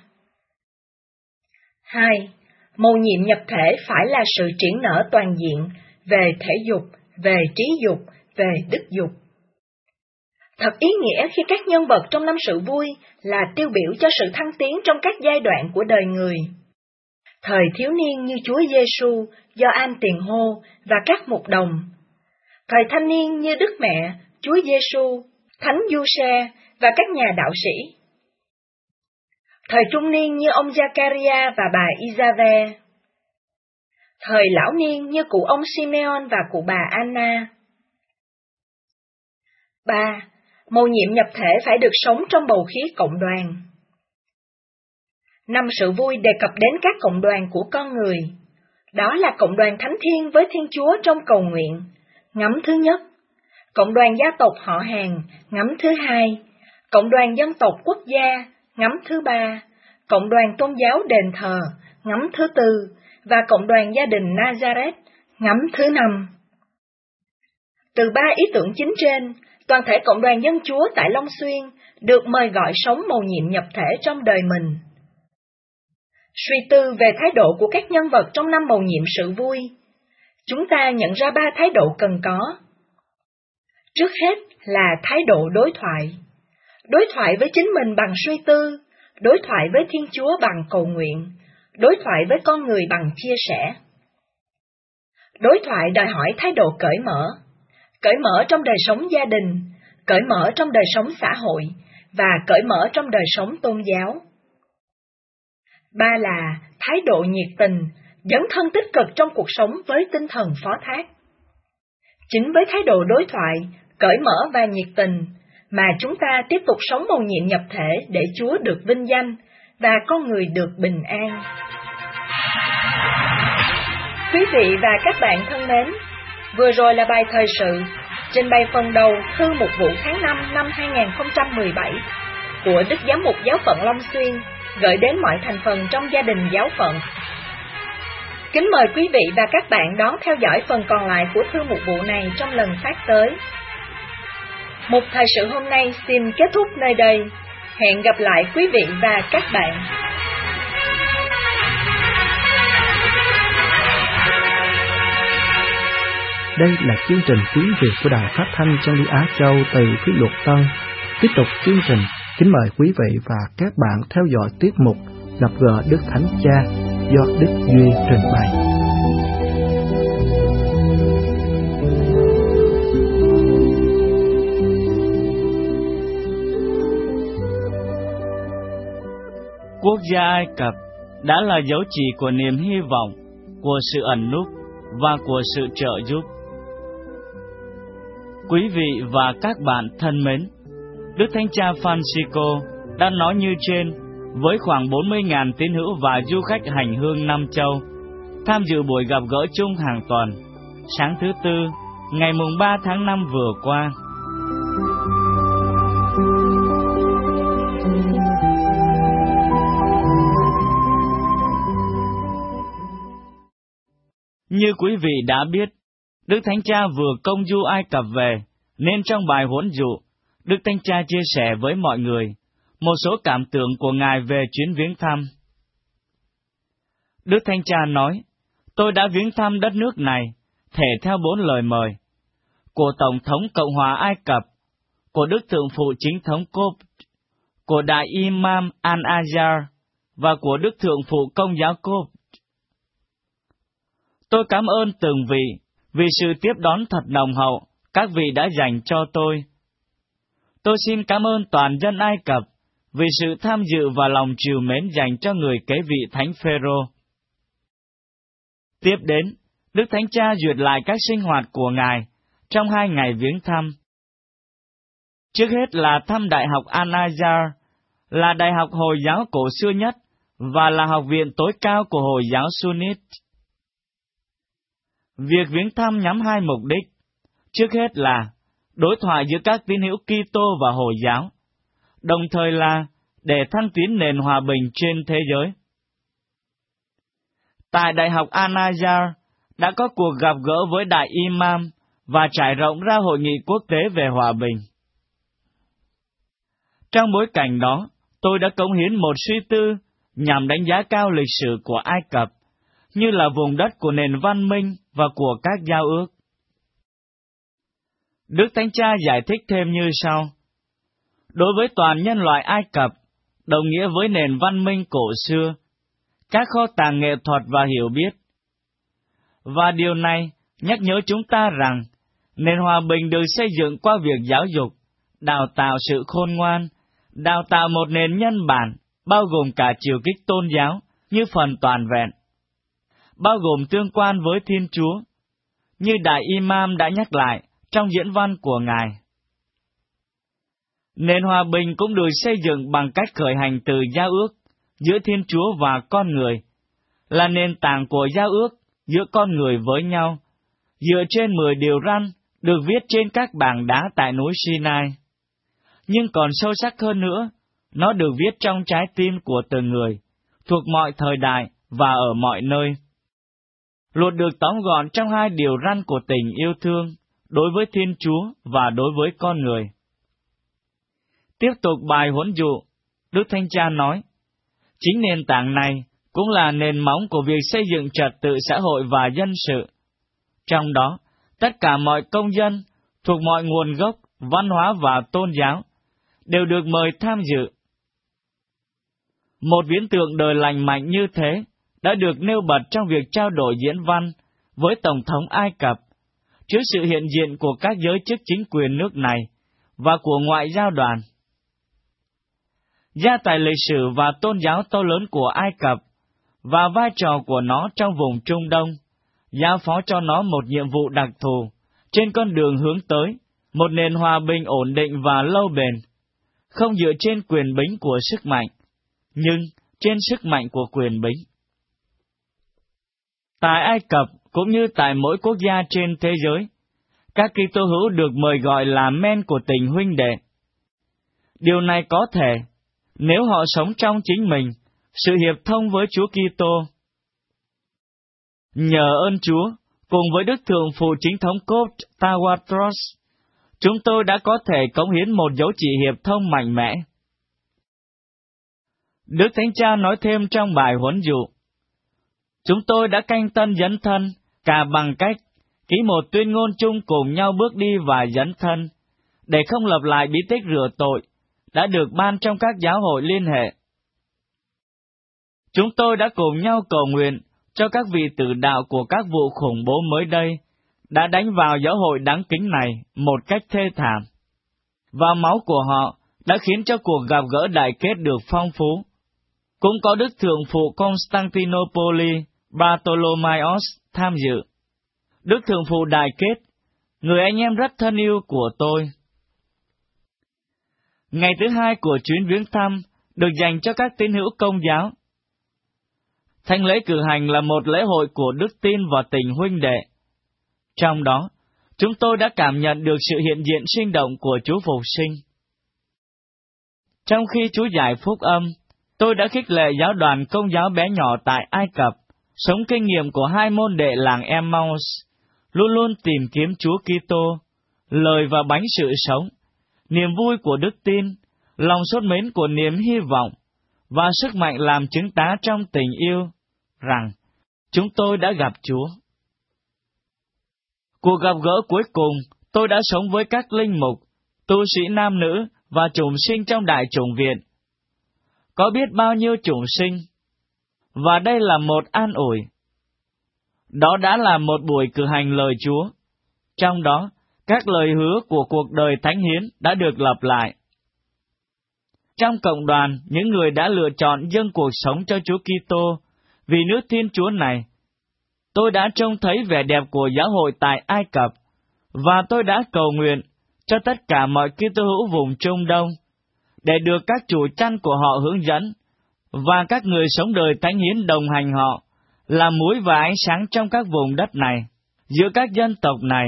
Hai, mầu nhiệm nhập thể phải là sự triển nở toàn diện về thể dục, về trí dục, về đức dục. Thật ý nghĩa khi các nhân vật trong năm sự vui là tiêu biểu cho sự thăng tiến trong các giai đoạn của đời người. Thời thiếu niên như Chúa Giêsu, Gioan Tiền Hô và các mục đồng. Thời thanh niên như Đức Mẹ, Chúa Giêsu, Thánh Giuse và các nhà đạo sĩ. Thời trung niên như ông Zachariah và bà Isave. Thời lão niên như cụ ông Simeon và cụ bà Anna. Ba, mầu nhiệm nhập thể phải được sống trong bầu khí cộng đoàn. Năm sự vui đề cập đến các cộng đoàn của con người. Đó là cộng đoàn thánh thiên với Thiên Chúa trong cầu nguyện, ngắm thứ nhất. Cộng đoàn gia tộc họ hàng, ngắm thứ hai. Cộng đoàn dân tộc quốc gia, ngắm thứ ba. Cộng đoàn tôn giáo đền thờ, ngắm thứ tư. Và cộng đoàn gia đình Nazareth, ngắm thứ năm. Từ ba ý tưởng chính trên, toàn thể cộng đoàn dân Chúa tại Long Xuyên được mời gọi sống mầu nhiệm nhập thể trong đời mình. Suy tư về thái độ của các nhân vật trong năm mầu nhiệm sự vui, chúng ta nhận ra ba thái độ cần có. Trước hết là thái độ đối thoại. Đối thoại với chính mình bằng suy tư, đối thoại với Thiên Chúa bằng cầu nguyện, đối thoại với con người bằng chia sẻ. Đối thoại đòi hỏi thái độ cởi mở, cởi mở trong đời sống gia đình, cởi mở trong đời sống xã hội và cởi mở trong đời sống tôn giáo. Ba là thái độ nhiệt tình, dấn thân tích cực trong cuộc sống với tinh thần phó thác. Chính với thái độ đối thoại, cởi mở và nhiệt tình mà chúng ta tiếp tục sống mầu nhiệm nhập thể để Chúa được vinh danh và con người được bình an. Quý vị và các bạn thân mến, vừa rồi là bài thời sự trình bày phần đầu thư mục vụ tháng năm năm hai nghìn không trăm mười bảy của Đức Giám mục Giáo phận Long Xuyên gửi đến mọi thành phần trong gia đình giáo phận. Kính mời quý vị và các bạn đón theo dõi phần còn lại của thư mục vụ này trong lần phát tới. Mục thời sự hôm nay xin kết thúc nơi đây. Hẹn gặp lại quý vị và các bạn. Đây là chương trình tiếng Việt của Đài Phát thanh Chân Lý Á Châu từ Phí Luật Tân. Tiếp tục chương trình, kính mời quý vị và các bạn theo dõi tiết mục Gặp gỡ Đức Thánh Cha do Đức Duy trình bày. Quốc gia Ai Cập đã là dấu chỉ của niềm hy vọng, của sự ẩn núp và của sự trợ giúp. Quý vị và các bạn thân mến, Đức Thánh Cha Francisco đã nói như trên với khoảng bốn mươi nghìn tín hữu và du khách hành hương năm châu, tham dự buổi gặp gỡ chung hàng tuần, sáng thứ Tư, ngày mùng ba tháng năm vừa qua. Như quý vị đã biết, Đức Thánh Cha vừa công du Ai Cập về, nên trong bài huấn dụ, Đức Thánh Cha chia sẻ với mọi người một số cảm tưởng của Ngài về chuyến viếng thăm. Đức Thánh Cha nói, tôi đã viếng thăm đất nước này, thể theo bốn lời mời, của Tổng thống Cộng hòa Ai Cập, của Đức Thượng phụ Chính thống Cốp, của Đại Imam Al-Azhar và của Đức Thượng phụ Công giáo Cốp. Tôi cảm ơn từng vị vì sự tiếp đón thật nồng hậu các vị đã dành cho tôi. Tôi xin cảm ơn toàn dân Ai Cập vì sự tham dự và lòng trìu mến dành cho người kế vị Thánh Phêrô. Tiếp đến, Đức Thánh Cha duyệt lại các sinh hoạt của Ngài trong hai ngày viếng thăm. Trước hết là thăm Đại học An-Nazar, là đại học Hồi giáo cổ xưa nhất và là học viện tối cao của Hồi giáo Sunnit. Việc viếng thăm nhắm hai mục đích. Trước hết là đối thoại giữa các tín hữu Kitô và Hồi giáo, đồng thời là để thăng tiến nền hòa bình trên thế giới. Tại Đại học An-Nazar đã có cuộc gặp gỡ với Đại Imam và trải rộng ra hội nghị quốc tế về hòa bình. Trong bối cảnh đó, tôi đã cống hiến một suy tư nhằm đánh giá cao lịch sử của Ai Cập, như là vùng đất của nền văn minh và của các giao ước. Đức Thánh Cha giải thích thêm như sau. Đối với toàn nhân loại Ai Cập, đồng nghĩa với nền văn minh cổ xưa, các kho tàng nghệ thuật và hiểu biết. Và điều này nhắc nhớ chúng ta rằng, nền hòa bình được xây dựng qua việc giáo dục, đào tạo sự khôn ngoan, đào tạo một nền nhân bản, bao gồm cả chiều kích tôn giáo, như phần toàn vẹn, bao gồm tương quan với Thiên Chúa, như Đại Imam đã nhắc lại trong diễn văn của Ngài. Nền hòa bình cũng được xây dựng bằng cách khởi hành từ giao ước giữa Thiên Chúa và con người, là nền tảng của giao ước giữa con người với nhau, dựa trên mười điều răn được viết trên các bảng đá tại núi Sinai. Nhưng còn sâu sắc hơn nữa, nó được viết trong trái tim của từng người, thuộc mọi thời đại và ở mọi nơi. Luật được tóm gọn trong hai điều răn của tình yêu thương đối với Thiên Chúa và đối với con người. Tiếp tục bài huấn dụ, Đức Thánh Cha nói, chính nền tảng này cũng là nền móng của việc xây dựng trật tự xã hội và dân sự. Trong đó, tất cả mọi công dân, thuộc mọi nguồn gốc, văn hóa và tôn giáo, đều được mời tham dự. Một viễn tượng đời lành mạnh như thế đã được nêu bật trong việc trao đổi diễn văn với Tổng thống Ai Cập, trước sự hiện diện của các giới chức chính quyền nước này và của ngoại giao đoàn. Gia tài lịch sử và tôn giáo to lớn của Ai Cập và vai trò của nó trong vùng Trung Đông, giao phó cho nó một nhiệm vụ đặc thù trên con đường hướng tới một nền hòa bình ổn định và lâu bền, không dựa trên quyền bính của sức mạnh, nhưng trên sức mạnh của quyền bính. Tại Ai Cập cũng như tại mỗi quốc gia trên thế giới, các Kitô hữu được mời gọi là men của tình huynh đệ. Điều này có thể nếu họ sống trong chính mình sự hiệp thông với Chúa Kitô. Nhờ ơn Chúa, cùng với Đức Thượng Phụ Chính thống Cốp Tawadros, chúng tôi đã có thể cống hiến một dấu chỉ hiệp thông mạnh mẽ. Đức Thánh Cha nói thêm trong bài huấn dụ, chúng tôi đã canh tân dấn thân, cả bằng cách ký một tuyên ngôn chung cùng nhau bước đi và dấn thân, để không lặp lại bí tích rửa tội, đã được ban trong các giáo hội liên hệ. Chúng tôi đã cùng nhau cầu nguyện cho các vị tử đạo của các vụ khủng bố mới đây, đã đánh vào giáo hội đáng kính này một cách thê thảm. Và máu của họ đã khiến cho cuộc gặp gỡ đại kết được phong phú. Cũng có Đức Thượng Phụ Constantinople Bartolomaios tham dự. Đức Thượng Phụ đại kết, người anh em rất thân yêu của tôi. Ngày thứ hai của chuyến viếng thăm được dành cho các tín hữu Công giáo. Thánh lễ cử hành là một lễ hội của đức tin và tình huynh đệ. Trong đó, chúng tôi đã cảm nhận được sự hiện diện sinh động của Chúa Phục sinh. Trong khi Chúa giải phúc âm, tôi đã khích lệ giáo đoàn Công giáo bé nhỏ tại Ai Cập, sống kinh nghiệm của hai môn đệ làng Emmaus, luôn luôn tìm kiếm Chúa Kitô, lời và bánh sự sống, niềm vui của đức tin, lòng sốt mến của niềm hy vọng, và sức mạnh làm chứng tá trong tình yêu, rằng chúng tôi đã gặp Chúa. Cuộc gặp gỡ cuối cùng, tôi đã sống với các linh mục, tu sĩ nam nữ và chủng sinh trong đại chủng viện. Có biết bao nhiêu chủng sinh, và đây là một an ủi. Đó đã là một buổi cử hành lời Chúa. Trong đó, các lời hứa của cuộc đời thánh hiến đã được lặp lại. Trong cộng đoàn, những người đã lựa chọn dâng cuộc sống cho Chúa Kitô vì nước Thiên Chúa này, tôi đã trông thấy vẻ đẹp của giáo hội tại Ai Cập, và tôi đã cầu nguyện cho tất cả mọi Kitô hữu vùng Trung Đông, để được các chủ chăn của họ hướng dẫn, và các người sống đời thánh hiến đồng hành họ, làm muối và ánh sáng trong các vùng đất này, giữa các dân tộc này.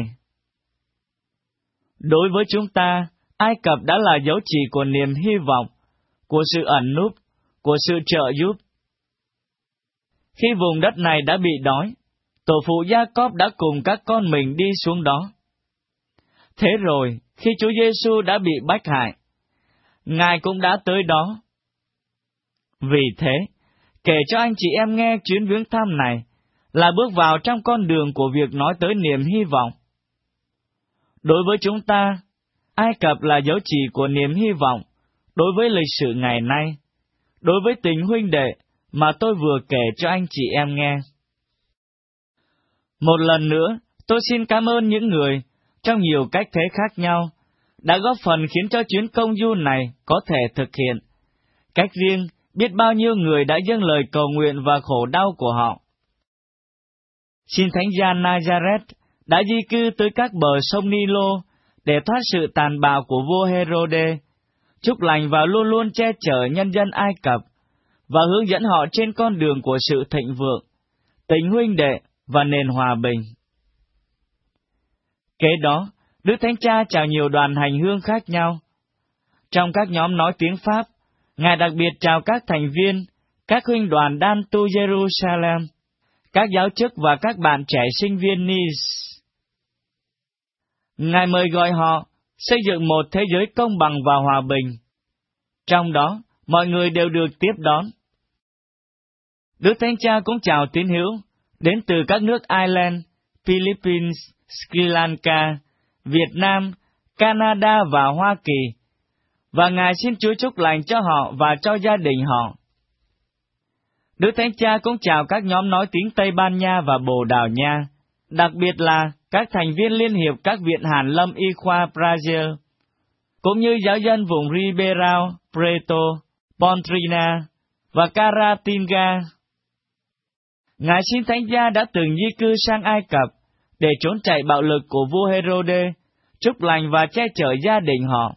Đối với chúng ta, Ai Cập đã là dấu chỉ của niềm hy vọng, của sự ẩn núp, của sự trợ giúp. Khi vùng đất này đã bị đói, tổ phụ Gia-cốp đã cùng các con mình đi xuống đó. Thế rồi, khi Chúa Giêsu đã bị bách hại, Ngài cũng đã tới đó. Vì thế, kể cho anh chị em nghe chuyến viếng thăm này là bước vào trong con đường của việc nói tới niềm hy vọng. Đối với chúng ta, Ai Cập là dấu chỉ của niềm hy vọng đối với lịch sử ngày nay, đối với tình huynh đệ mà tôi vừa kể cho anh chị em nghe. Một lần nữa, tôi xin cảm ơn những người, trong nhiều cách thế khác nhau, đã góp phần khiến cho chuyến công du này có thể thực hiện. Cách riêng, biết bao nhiêu người đã dâng lời cầu nguyện và khổ đau của họ. Xin Thánh gia Nazareth đã di cư tới các bờ sông Nilo để thoát sự tàn bạo của vua Herode, chúc lành và luôn luôn che chở nhân dân Ai Cập, và hướng dẫn họ trên con đường của sự thịnh vượng, tình huynh đệ và nền hòa bình. Kế đó, Đức Thánh Cha chào nhiều đoàn hành hương khác nhau. Trong các nhóm nói tiếng Pháp, Ngài đặc biệt chào các thành viên, các huynh đoàn đan tu Jerusalem, các giáo chức và các bạn trẻ sinh viên Nice. Ngài mời gọi họ xây dựng một thế giới công bằng và hòa bình. Trong đó, mọi người đều được tiếp đón. Đức Thánh Cha cũng chào tín hữu đến từ các nước Ireland, Philippines, Sri Lanka, Việt Nam, Canada và Hoa Kỳ, và Ngài xin Chúa chúc lành cho họ và cho gia đình họ. Đức Thánh Cha cũng chào các nhóm nói tiếng Tây Ban Nha và Bồ Đào Nha, đặc biệt là các thành viên Liên hiệp các viện Hàn lâm y khoa Brazil, cũng như giáo dân vùng Ribeirão Preto, Pontrina và Caratinga. Ngài xin Thánh gia đã từng di cư sang Ai Cập để trốn chạy bạo lực của vua Herode, chúc lành và che chở gia đình họ.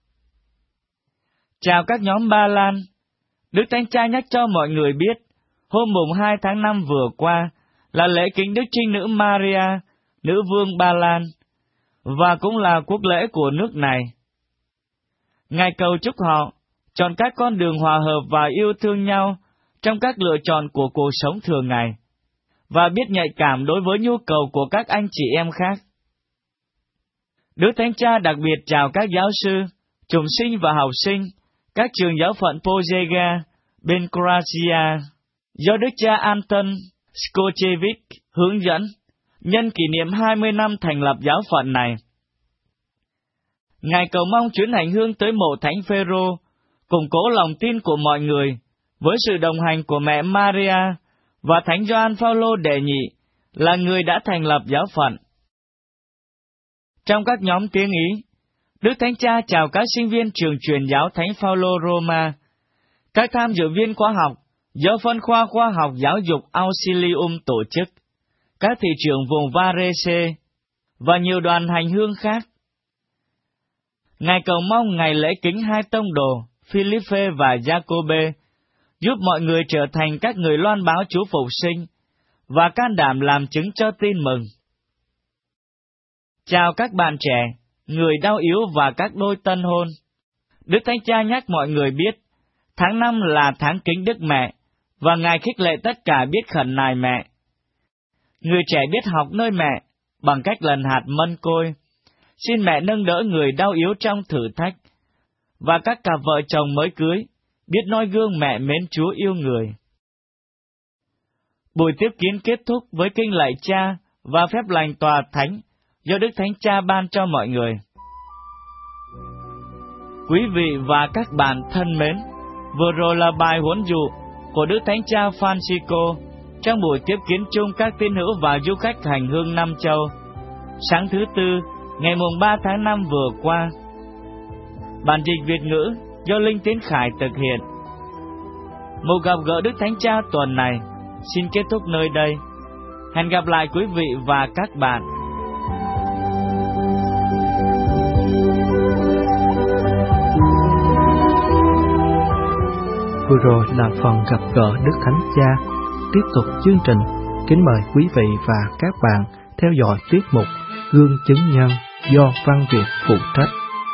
Chào các nhóm Ba Lan. Đức Thánh Cha nhắc cho mọi người biết, hôm mùng hai tháng năm vừa qua là lễ kính Đức Trinh Nữ Maria, Nữ Vương Ba Lan, và cũng là quốc lễ của nước này. Ngài cầu chúc họ chọn các con đường hòa hợp và yêu thương nhau trong các lựa chọn của cuộc sống thường ngày, và biết nhạy cảm đối với nhu cầu của các anh chị em khác. Đức Thánh Cha đặc biệt chào các giáo sư, chủng sinh và học sinh, các trường giáo phận Požega, bên Croatia, do Đức cha Anton Skočević hướng dẫn, nhân kỷ niệm hai mươi năm thành lập giáo phận này. Ngài cầu mong chuyến hành hương tới mộ Thánh Phêrô củng cố lòng tin của mọi người với sự đồng hành của mẹ Maria và Thánh Gioan Phaolô đệ nhị là người đã thành lập giáo phận. Trong các nhóm tiếng Ý, Đức Thánh Cha chào các sinh viên trường truyền giáo Thánh Phaolô Roma, các tham dự viên khoa học do phân khoa khoa học giáo dục Auxilium tổ chức, các thị trưởng vùng Varese và nhiều đoàn hành hương khác. Ngài cầu mong ngày lễ kính hai tông đồ Philippe và Giacôbê giúp mọi người trở thành các người loan báo Chúa phục sinh và can đảm làm chứng cho tin mừng. Chào các bạn trẻ, người đau yếu và các đôi tân hôn. Đức Thánh Cha nhắc mọi người biết, tháng năm là tháng kính Đức Mẹ, và Ngài khích lệ tất cả biết khẩn nài mẹ. Người trẻ biết học nơi mẹ, bằng cách lần hạt mân côi. Xin mẹ nâng đỡ người đau yếu trong thử thách, và các cặp vợ chồng mới cưới, biết noi gương mẹ mến Chúa yêu người. Buổi tiếp kiến kết thúc với kinh lạy Cha và phép lành tòa thánh do Đức Thánh Cha ban cho mọi người. Quý vị và các bạn thân mến, vừa rồi là bài huấn dụ của Đức Thánh Cha Francisco trong buổi tiếp kiến chung các tín hữu và du khách hành hương năm châu, sáng thứ Tư, ngày mùng ba tháng năm vừa qua. Bản dịch Việt ngữ do Linh Tiến Khải thực hiện. Một gặp gỡ Đức Thánh Cha tuần này xin kết thúc nơi đây. Hẹn gặp lại quý vị và các bạn. Vừa rồi là phần gặp gỡ Đức Thánh Cha. Tiếp tục chương trình, kính mời quý vị và các bạn theo dõi tiết mục Gương Chứng Nhân do Văn Việt phụ trách.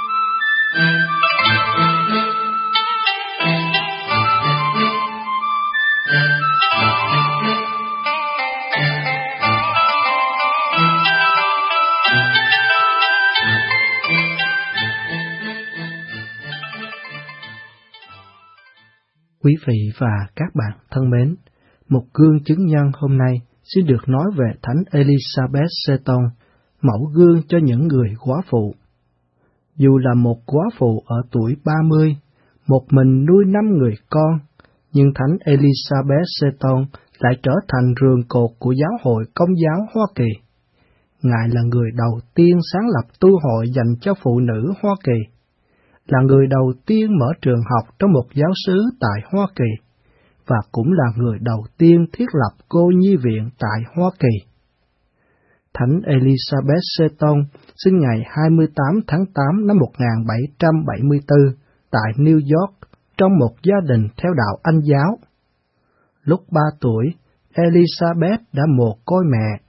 Quý vị và các bạn thân mến, một gương chứng nhân hôm nay xin được nói về Thánh Elizabeth Seton, mẫu gương cho những người góa phụ. Dù là một góa phụ ở tuổi ba mươi, một mình nuôi năm người con, nhưng Thánh Elizabeth Seton lại trở thành rường cột của giáo hội Công giáo Hoa Kỳ. Ngài là người đầu tiên sáng lập tu hội dành cho phụ nữ Hoa Kỳ, là người đầu tiên mở trường học trong một giáo xứ tại Hoa Kỳ, và cũng là người đầu tiên thiết lập cô nhi viện tại Hoa Kỳ. Thánh Elizabeth Seton sinh ngày hai mươi tám tháng tám năm một nghìn bảy trăm bảy mươi tư tại New York trong một gia đình theo đạo Anh giáo. Lúc ba tuổi, Elizabeth đã mồ côi mẹ.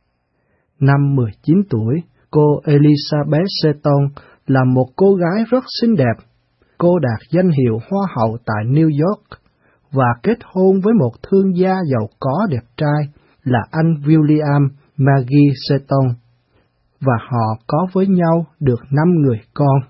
Năm mười chín tuổi, cô Elizabeth Seton là một cô gái rất xinh đẹp. Cô đạt danh hiệu Hoa hậu tại New York và kết hôn với một thương gia giàu có đẹp trai là anh William Maggie Seton, và họ có với nhau được năm người con.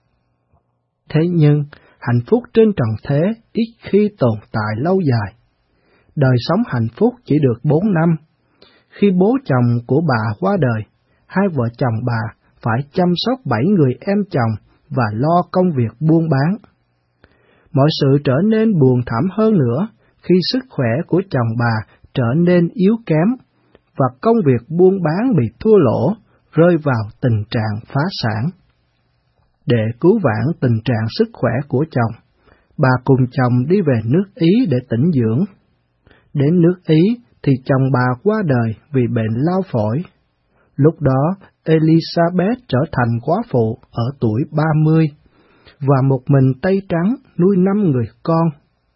Thế nhưng, hạnh phúc trên trần thế ít khi tồn tại lâu dài. Đời sống hạnh phúc chỉ được bốn năm. Khi bố chồng của bà qua đời, hai vợ chồng bà phải chăm sóc bảy người em chồng và lo công việc buôn bán. Mọi sự trở nên buồn thảm hơn nữa khi sức khỏe của chồng bà trở nên yếu kém và công việc buôn bán bị thua lỗ, rơi vào tình trạng phá sản. Để cứu vãn tình trạng sức khỏe của chồng, bà cùng chồng đi về nước Ý để tĩnh dưỡng. Đến nước Ý thì chồng bà qua đời vì bệnh lao phổi. Lúc đó, Elizabeth trở thành góa phụ ở tuổi ba mươi, và một mình tay trắng nuôi năm người con.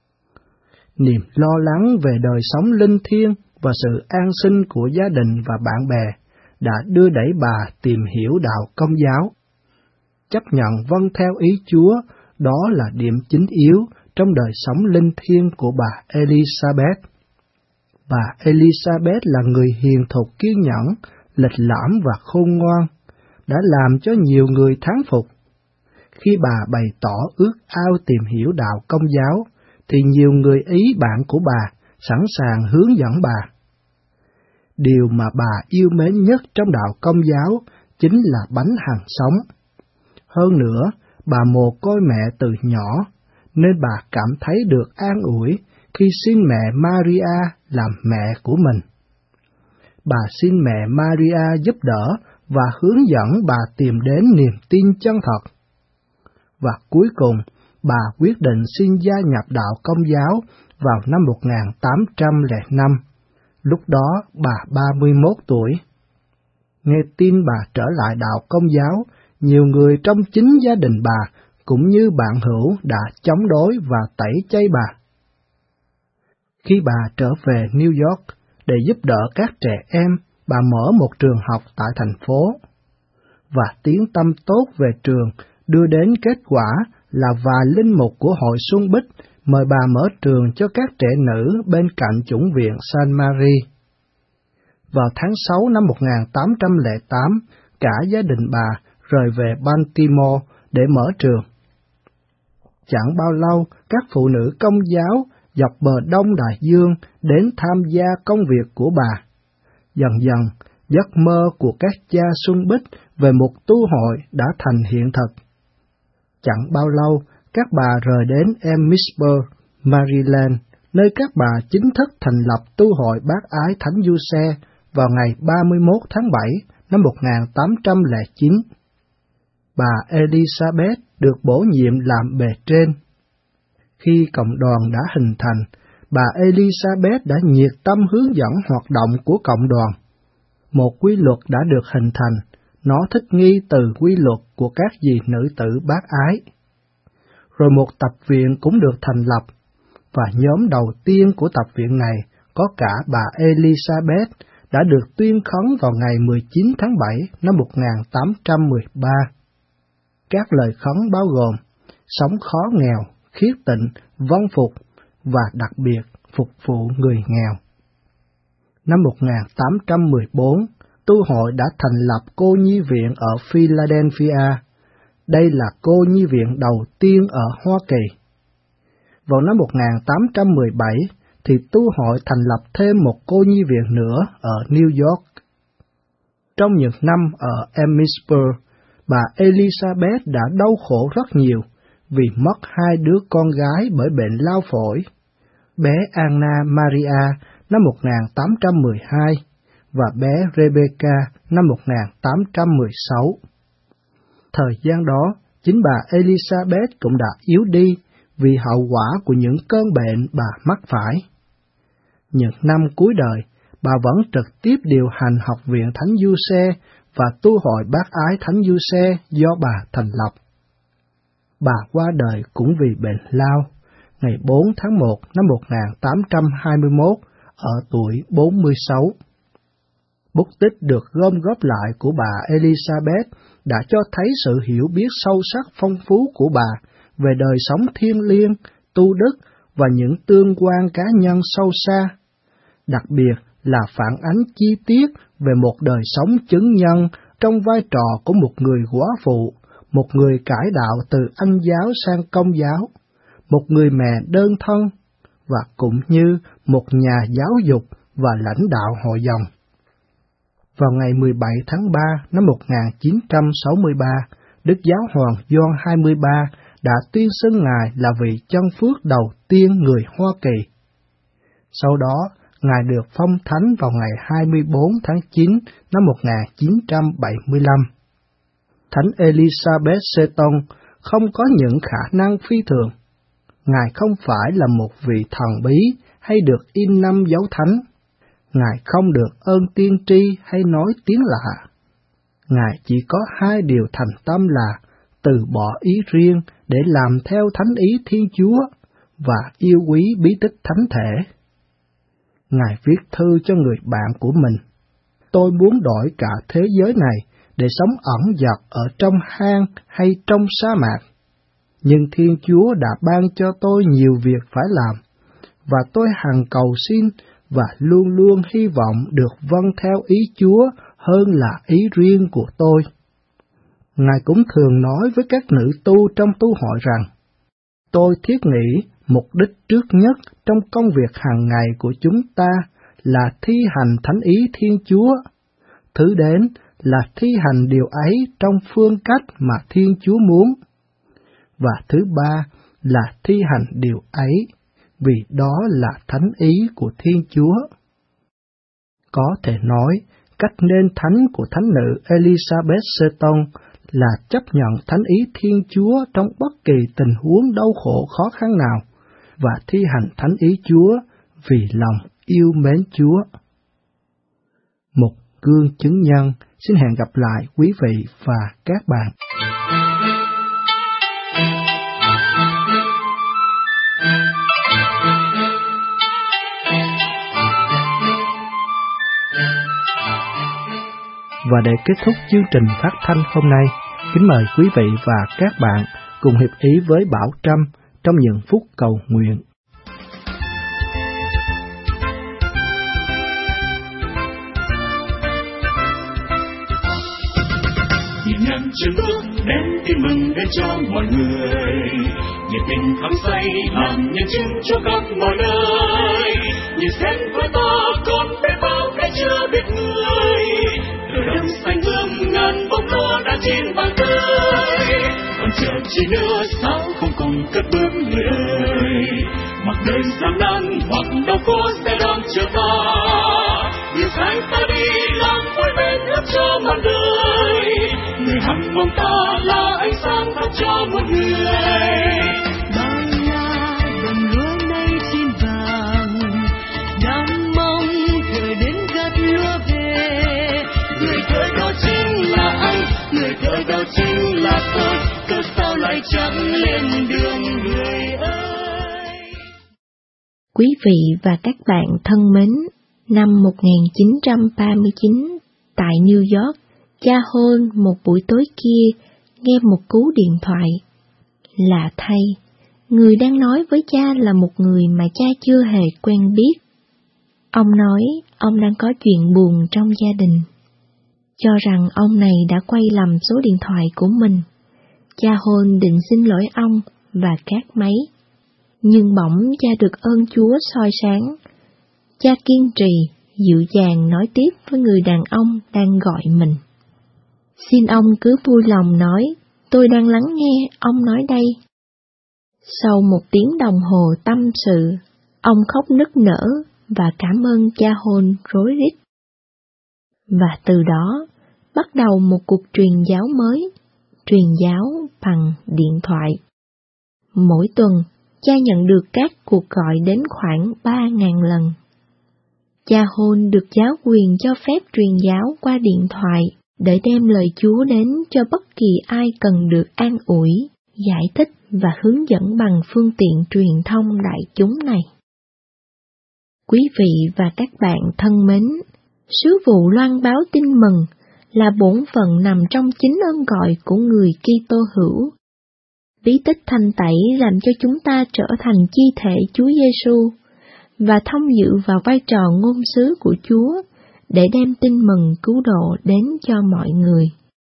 Niềm lo lắng về đời sống linh thiêng và sự an sinh của gia đình và bạn bè đã đưa đẩy bà tìm hiểu đạo Công giáo. Chấp nhận vâng theo ý Chúa, đó là điểm chính yếu trong đời sống linh thiêng của bà Elizabeth. Bà Elizabeth là người hiền thục kiên nhẫn, lịch lãm và khôn ngoan, đã làm cho nhiều người thán phục. Khi bà bày tỏ ước ao tìm hiểu đạo Công giáo, thì nhiều người Ý bạn của bà sẵn sàng hướng dẫn bà. Điều mà bà yêu mến nhất trong đạo Công giáo chính là bánh hằng sống. Hơn nữa, bà mồ côi mẹ từ nhỏ, nên bà cảm thấy được an ủi khi xin mẹ Maria làm mẹ của mình. Bà xin mẹ Maria giúp đỡ và hướng dẫn bà tìm đến niềm tin chân thật. Và cuối cùng, bà quyết định xin gia nhập đạo Công giáo vào năm một nghìn tám trăm lẻ năm. Lúc đó bà ba mươi mốt tuổi. Nghe tin bà trở lại đạo Công giáo, nhiều người trong chính gia đình bà cũng như bạn hữu đã chống đối và tẩy chay bà. Khi bà trở về New York để giúp đỡ các trẻ em, bà mở một trường học tại thành phố. Và tiếng tăm tốt về trường đưa đến kết quả là vài linh mục của hội Xuân Bích mời bà mở trường cho các trẻ nữ bên cạnh chủng viện Saint Mary. Vào tháng sáu năm một nghìn tám trăm lẻ tám, cả gia đình bà rời về Baltimore để mở trường. Chẳng bao lâu, các phụ nữ Công giáo dọc bờ đông đại dương đến tham gia công việc của bà. Dần dần, giấc mơ của các cha Xuân Bích về một tu hội đã thành hiện thực. Chẳng bao lâu, các bà rời đến Amherstburg, Maryland, nơi các bà chính thức thành lập tu hội Bác Ái Thánh Giuse vào ngày ba mươi mốt tháng bảy năm một nghìn tám trăm lẻ chín. Bà Elizabeth được bổ nhiệm làm bề trên. Khi cộng đoàn đã hình thành, bà Elizabeth đã nhiệt tâm hướng dẫn hoạt động của cộng đoàn. Một quy luật đã được hình thành, nó thích nghi từ quy luật của các dì nữ tử Bác Ái. Rồi một tập viện cũng được thành lập, và nhóm đầu tiên của tập viện này có cả bà Elizabeth đã được tuyên khấn vào ngày mười chín tháng bảy năm một nghìn tám trăm mười ba. Các lời khấn bao gồm sống khó nghèo, khiết tịnh, vâng phục và đặc biệt phục vụ người nghèo. Năm một nghìn tám trăm mười bốn, tu hội đã thành lập cô nhi viện ở Philadelphia. Đây là cô nhi viện đầu tiên ở Hoa Kỳ. Vào năm một nghìn tám trăm mười bảy, thì tu hội thành lập thêm một cô nhi viện nữa ở New York. Trong những năm ở Emmitsburg, bà Elizabeth đã đau khổ rất nhiều vì mất hai đứa con gái bởi bệnh lao phổi, bé Anna Maria năm một nghìn tám trăm mười hai và bé Rebecca năm một nghìn tám trăm mười sáu. Thời gian đó, chính bà Elizabeth cũng đã yếu đi vì hậu quả của những cơn bệnh bà mắc phải. Những năm cuối đời, bà vẫn trực tiếp điều hành Học viện Thánh Giuse và tu hội Bác Ái Thánh Giuse do bà thành lập. Bà qua đời cũng vì bệnh lao, ngày bốn tháng một năm một nghìn tám trăm hai mươi mốt, ở tuổi bốn mươi sáu. Bút tích được gom góp lại của bà Elizabeth đã cho thấy sự hiểu biết sâu sắc phong phú của bà về đời sống thiêng liêng, tu đức và những tương quan cá nhân sâu xa, đặc biệt là phản ánh chi tiết về một đời sống chứng nhân trong vai trò của một người góa phụ, một người cải đạo từ Anh giáo sang Công giáo, một người mẹ đơn thân, và cũng như một nhà giáo dục và lãnh đạo hội dòng. Vào ngày mười bảy tháng ba năm một nghìn chín trăm sáu mươi ba, Đức Giáo hoàng Gioan hai mươi ba đã tuyên xưng Ngài là vị chân phước đầu tiên người Hoa Kỳ. Sau đó, Ngài được phong thánh vào ngày hai mươi bốn tháng chín năm một nghìn chín trăm bảy mươi lăm. Thánh Elizabeth Seton không có những khả năng phi thường. Ngài không phải là một vị thần bí hay được in năm dấu thánh. Ngài không được ơn tiên tri hay nói tiếng lạ. Ngài chỉ có hai điều thành tâm là từ bỏ ý riêng để làm theo thánh ý Thiên Chúa và yêu quý bí tích thánh thể. Ngài viết thư cho người bạn của mình: tôi muốn đổi cả thế giới này để sống ẩn dật ở trong hang hay trong sa mạc. Nhưng Thiên Chúa đã ban cho tôi nhiều việc phải làm, và tôi hằng cầu xin và luôn luôn hy vọng được vâng theo ý Chúa hơn là ý riêng của tôi. Ngài cũng thường nói với các nữ tu trong tu hội rằng: tôi thiết nghĩ mục đích trước nhất trong công việc hàng ngày của chúng ta là thi hành thánh ý Thiên Chúa. Thứ đến là thi hành điều ấy trong phương cách mà Thiên Chúa muốn. Và thứ ba là thi hành điều ấy vì đó là thánh ý của Thiên Chúa. Có thể nói, cách nên thánh của thánh nữ Elizabeth Seton là chấp nhận thánh ý Thiên Chúa trong bất kỳ tình huống đau khổ khó khăn nào, và thi hành thánh ý Chúa vì lòng yêu mến Chúa. Một gương chứng nhân. Xin hẹn gặp lại quý vị và các bạn. Và để kết thúc chương trình phát thanh hôm nay, kính mời quý vị và các bạn cùng hiệp ý với Bảo Trâm trong những phút cầu nguyện. Nhân chân bước đến tin mừng đến cho mọi người, nhiệt tình hăng say làm nhân chứng cho khắp mọi nơi. Nhìn xem với ta con biết bao cái chưa biết người, từ đông xanh ươm ngàn bông lúa đã chín vàng tươi. Còn chờ chi nữa sao không cùng cất bước người ơi, mặc đời gian nan hoặc đau khổ sẽ đón chờ ta. Điều thay ta đi làm vui bên ước cho mọi đời, người hằng mong ta là ánh sáng thắp cho mọi người. Bao la đầm lúa nay chín vàng, đang mong thời đến gặt lúa về. Người thời đó chính là anh, người thời đó chính là tôi, cớ sao lại chẳng lên đường người ơi. Quý vị và các bạn thân mến, năm một nghìn chín trăm ba mươi chín, tại New York, cha Hôn một buổi tối kia nghe một cú điện thoại. Lạ thay, người đang nói với cha là một người mà cha chưa hề quen biết. Ông nói ông đang có chuyện buồn trong gia đình. Cho rằng ông này đã quay lầm số điện thoại của mình. Cha Hôn định xin lỗi ông và cát máy. Nhưng bỗng cha được ơn Chúa soi sáng. Cha kiên trì, dịu dàng nói tiếp với người đàn ông đang gọi mình. Xin ông cứ vui lòng nói, tôi đang lắng nghe ông nói đây. Sau một tiếng đồng hồ tâm sự, ông khóc nức nở và cảm ơn cha Hôn rối rít. Và từ đó, bắt đầu một cuộc truyền giáo mới, truyền giáo bằng điện thoại. Mỗi tuần, cha nhận được các cuộc gọi đến khoảng ba nghìn lần. Cha Hôn được giáo quyền cho phép truyền giáo qua điện thoại để đem lời Chúa đến cho bất kỳ ai cần được an ủi, giải thích và hướng dẫn bằng phương tiện truyền thông đại chúng này. Quý vị và các bạn thân mến, sứ vụ loan báo tin mừng là bổn phận nằm trong chính ơn gọi của người Kitô hữu. Bí tích thanh tẩy làm cho chúng ta trở thành chi thể Chúa Giêsu và thông dự vào vai trò ngôn sứ của Chúa để đem tin mừng cứu độ đến cho mọi người.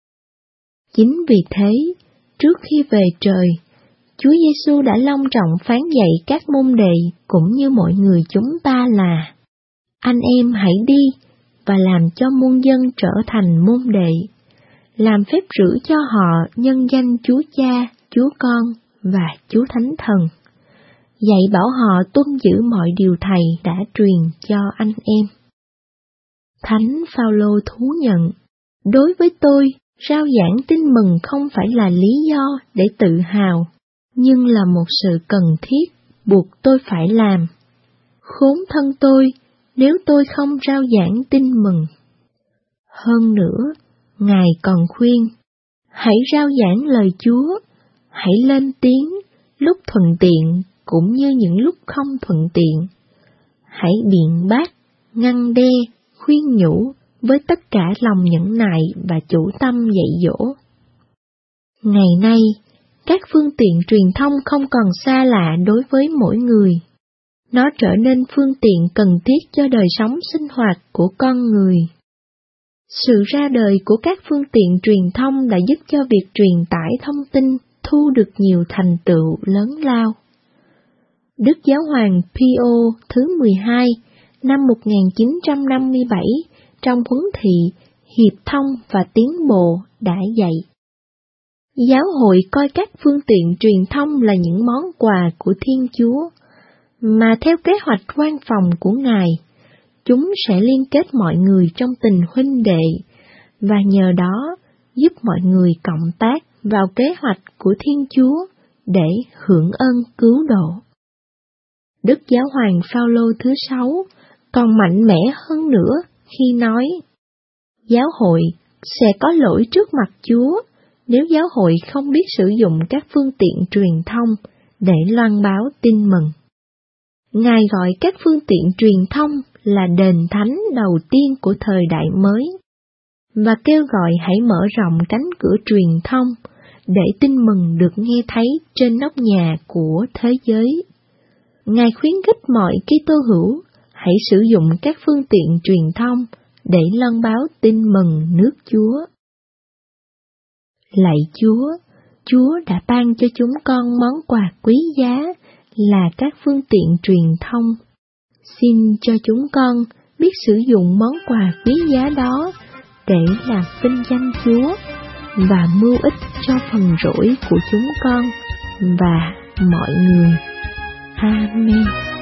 Chính vì thế, trước khi về trời, Chúa Giêsu đã long trọng phán dạy các môn đệ cũng như mọi người chúng ta là: anh em hãy đi và làm cho muôn dân trở thành môn đệ, làm phép rửa cho họ nhân danh Chúa Cha, Chúa Con và Chúa Thánh Thần, dạy bảo họ tuân giữ mọi điều Thầy đã truyền cho anh em. Thánh Phao-lô thú nhận, đối với tôi, rao giảng tin mừng không phải là lý do để tự hào, nhưng là một sự cần thiết, buộc tôi phải làm. Khốn thân tôi, nếu tôi không rao giảng tin mừng. Hơn nữa, Ngài còn khuyên, hãy rao giảng lời Chúa, hãy lên tiếng lúc thuận tiện cũng như những lúc không thuận tiện. Hãy biện bác, ngăn đe, khuyên nhủ với tất cả lòng nhẫn nại và chủ tâm dạy dỗ. Ngày nay, các phương tiện truyền thông không còn xa lạ đối với mỗi người. Nó trở nên phương tiện cần thiết cho đời sống sinh hoạt của con người. Sự ra đời của các phương tiện truyền thông đã giúp cho việc truyền tải thông tin thu được nhiều thành tựu lớn lao. Đức Giáo hoàng Pio thứ mười hai năm một nghìn chín trăm năm mươi bảy trong huấn thị Hiệp thông và tiến bộ đã dạy: Giáo hội coi các phương tiện truyền thông là những món quà của Thiên Chúa, mà theo kế hoạch quan phòng của Ngài, chúng sẽ liên kết mọi người trong tình huynh đệ, và nhờ đó giúp mọi người cộng tác vào kế hoạch của Thiên Chúa để hưởng ơn cứu độ. Đức Giáo hoàng Phao-lô thứ sáu còn mạnh mẽ hơn nữa khi nói: Giáo hội sẽ có lỗi trước mặt Chúa nếu giáo hội không biết sử dụng các phương tiện truyền thông để loan báo tin mừng. Ngài gọi các phương tiện truyền thông là đền thánh đầu tiên của thời đại mới, và kêu gọi hãy mở rộng cánh cửa truyền thông để tin mừng được nghe thấy trên nóc nhà của thế giới. Ngài khuyến khích mọi Kitô hữu hãy sử dụng các phương tiện truyền thông để loan báo tin mừng nước Chúa. Lạy Chúa, Chúa đã ban cho chúng con món quà quý giá là các phương tiện truyền thông. Xin cho chúng con biết sử dụng món quà quý giá đó để làm vinh danh Chúa và mưu ích cho phần rỗi của chúng con và mọi người. Amen.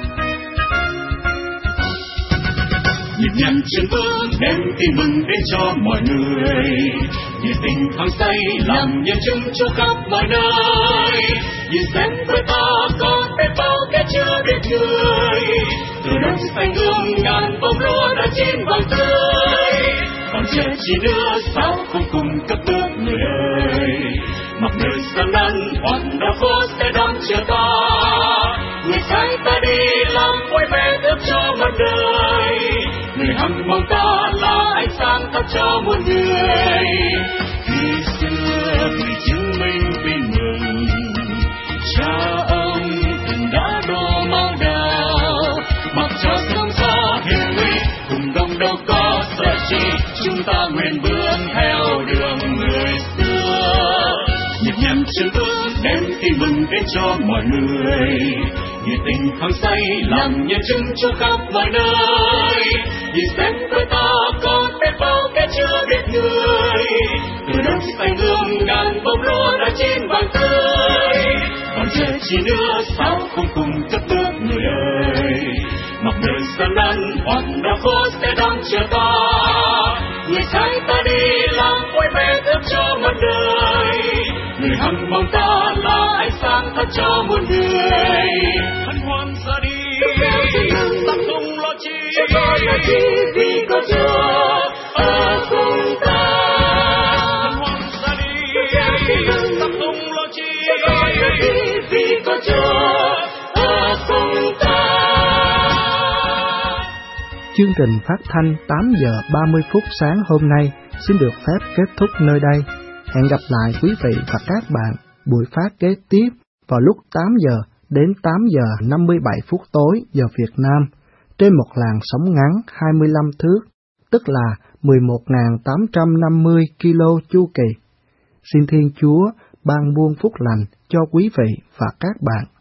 Nhịp nhàng chân bước đem tin mừng đến cho mọi người, nhiệt tình thăng say làm nhân chứng cho khắp mọi nơi. Nhìn xem với ta có biết bao kẻ chưa biết người, từ đất xanh ươm ngàn bông lúa đã chín vàng tươi. Còn trẻ chỉ nữa sao không cùng cất bước người ơi, mặc đời gian nan hoặc đau khổ sẽ đón chờ ta. Người sai ta đi làm vui vẻ tiếp cho một đời, người hằng mong ta là ánh sáng thắp cho muôn người. Khi xưa vì chứng minh tin mừng, cha ông từng đã đổ máu đào, mặc cho sóng gió hiểm nguy cùng đông đâu có sợ chi. Chúng ta nguyện bước theo đường người xưa, nhịp nhàng chân bước đem tin mừng đến cho mọi người. Nhiệt tình thăng say làm nhân chứng cho khắp mọi nơi. Nhìn xem với ta có biết bao kẻ chưa biết người, từ đất xanh ươm ngàn bông lúa đã chín vàng tươi. Còn chờ chi nữa sao không cùng cất bước người ơi, mặc đời gian nan hoặc đau khổ sẽ đón chờ ta. Người sai ta đi làm vui vẻ tiếp cho một đời, người hằng mong ta là ánh sáng thắp cho muôn người. Hân hoan ra đi ta không lo chi, vì có Chúa ở cùng ta. Hân hoan ra đi ta không lo chi, vì có Chúa ở cùng ta. Chương trình phát thanh tám giờ ba mươi phút sáng hôm nay xin được phép kết thúc nơi đây. Hẹn gặp lại quý vị và các bạn buổi phát kế tiếp vào lúc tám giờ đến tám giờ năm mươi bảy phút tối giờ Việt Nam trên một làn sóng ngắn hai mươi lăm thước, tức là mười một nghìn tám trăm năm mươi ki lô chu kỳ. Xin Thiên Chúa ban muôn phúc lành cho quý vị và các bạn.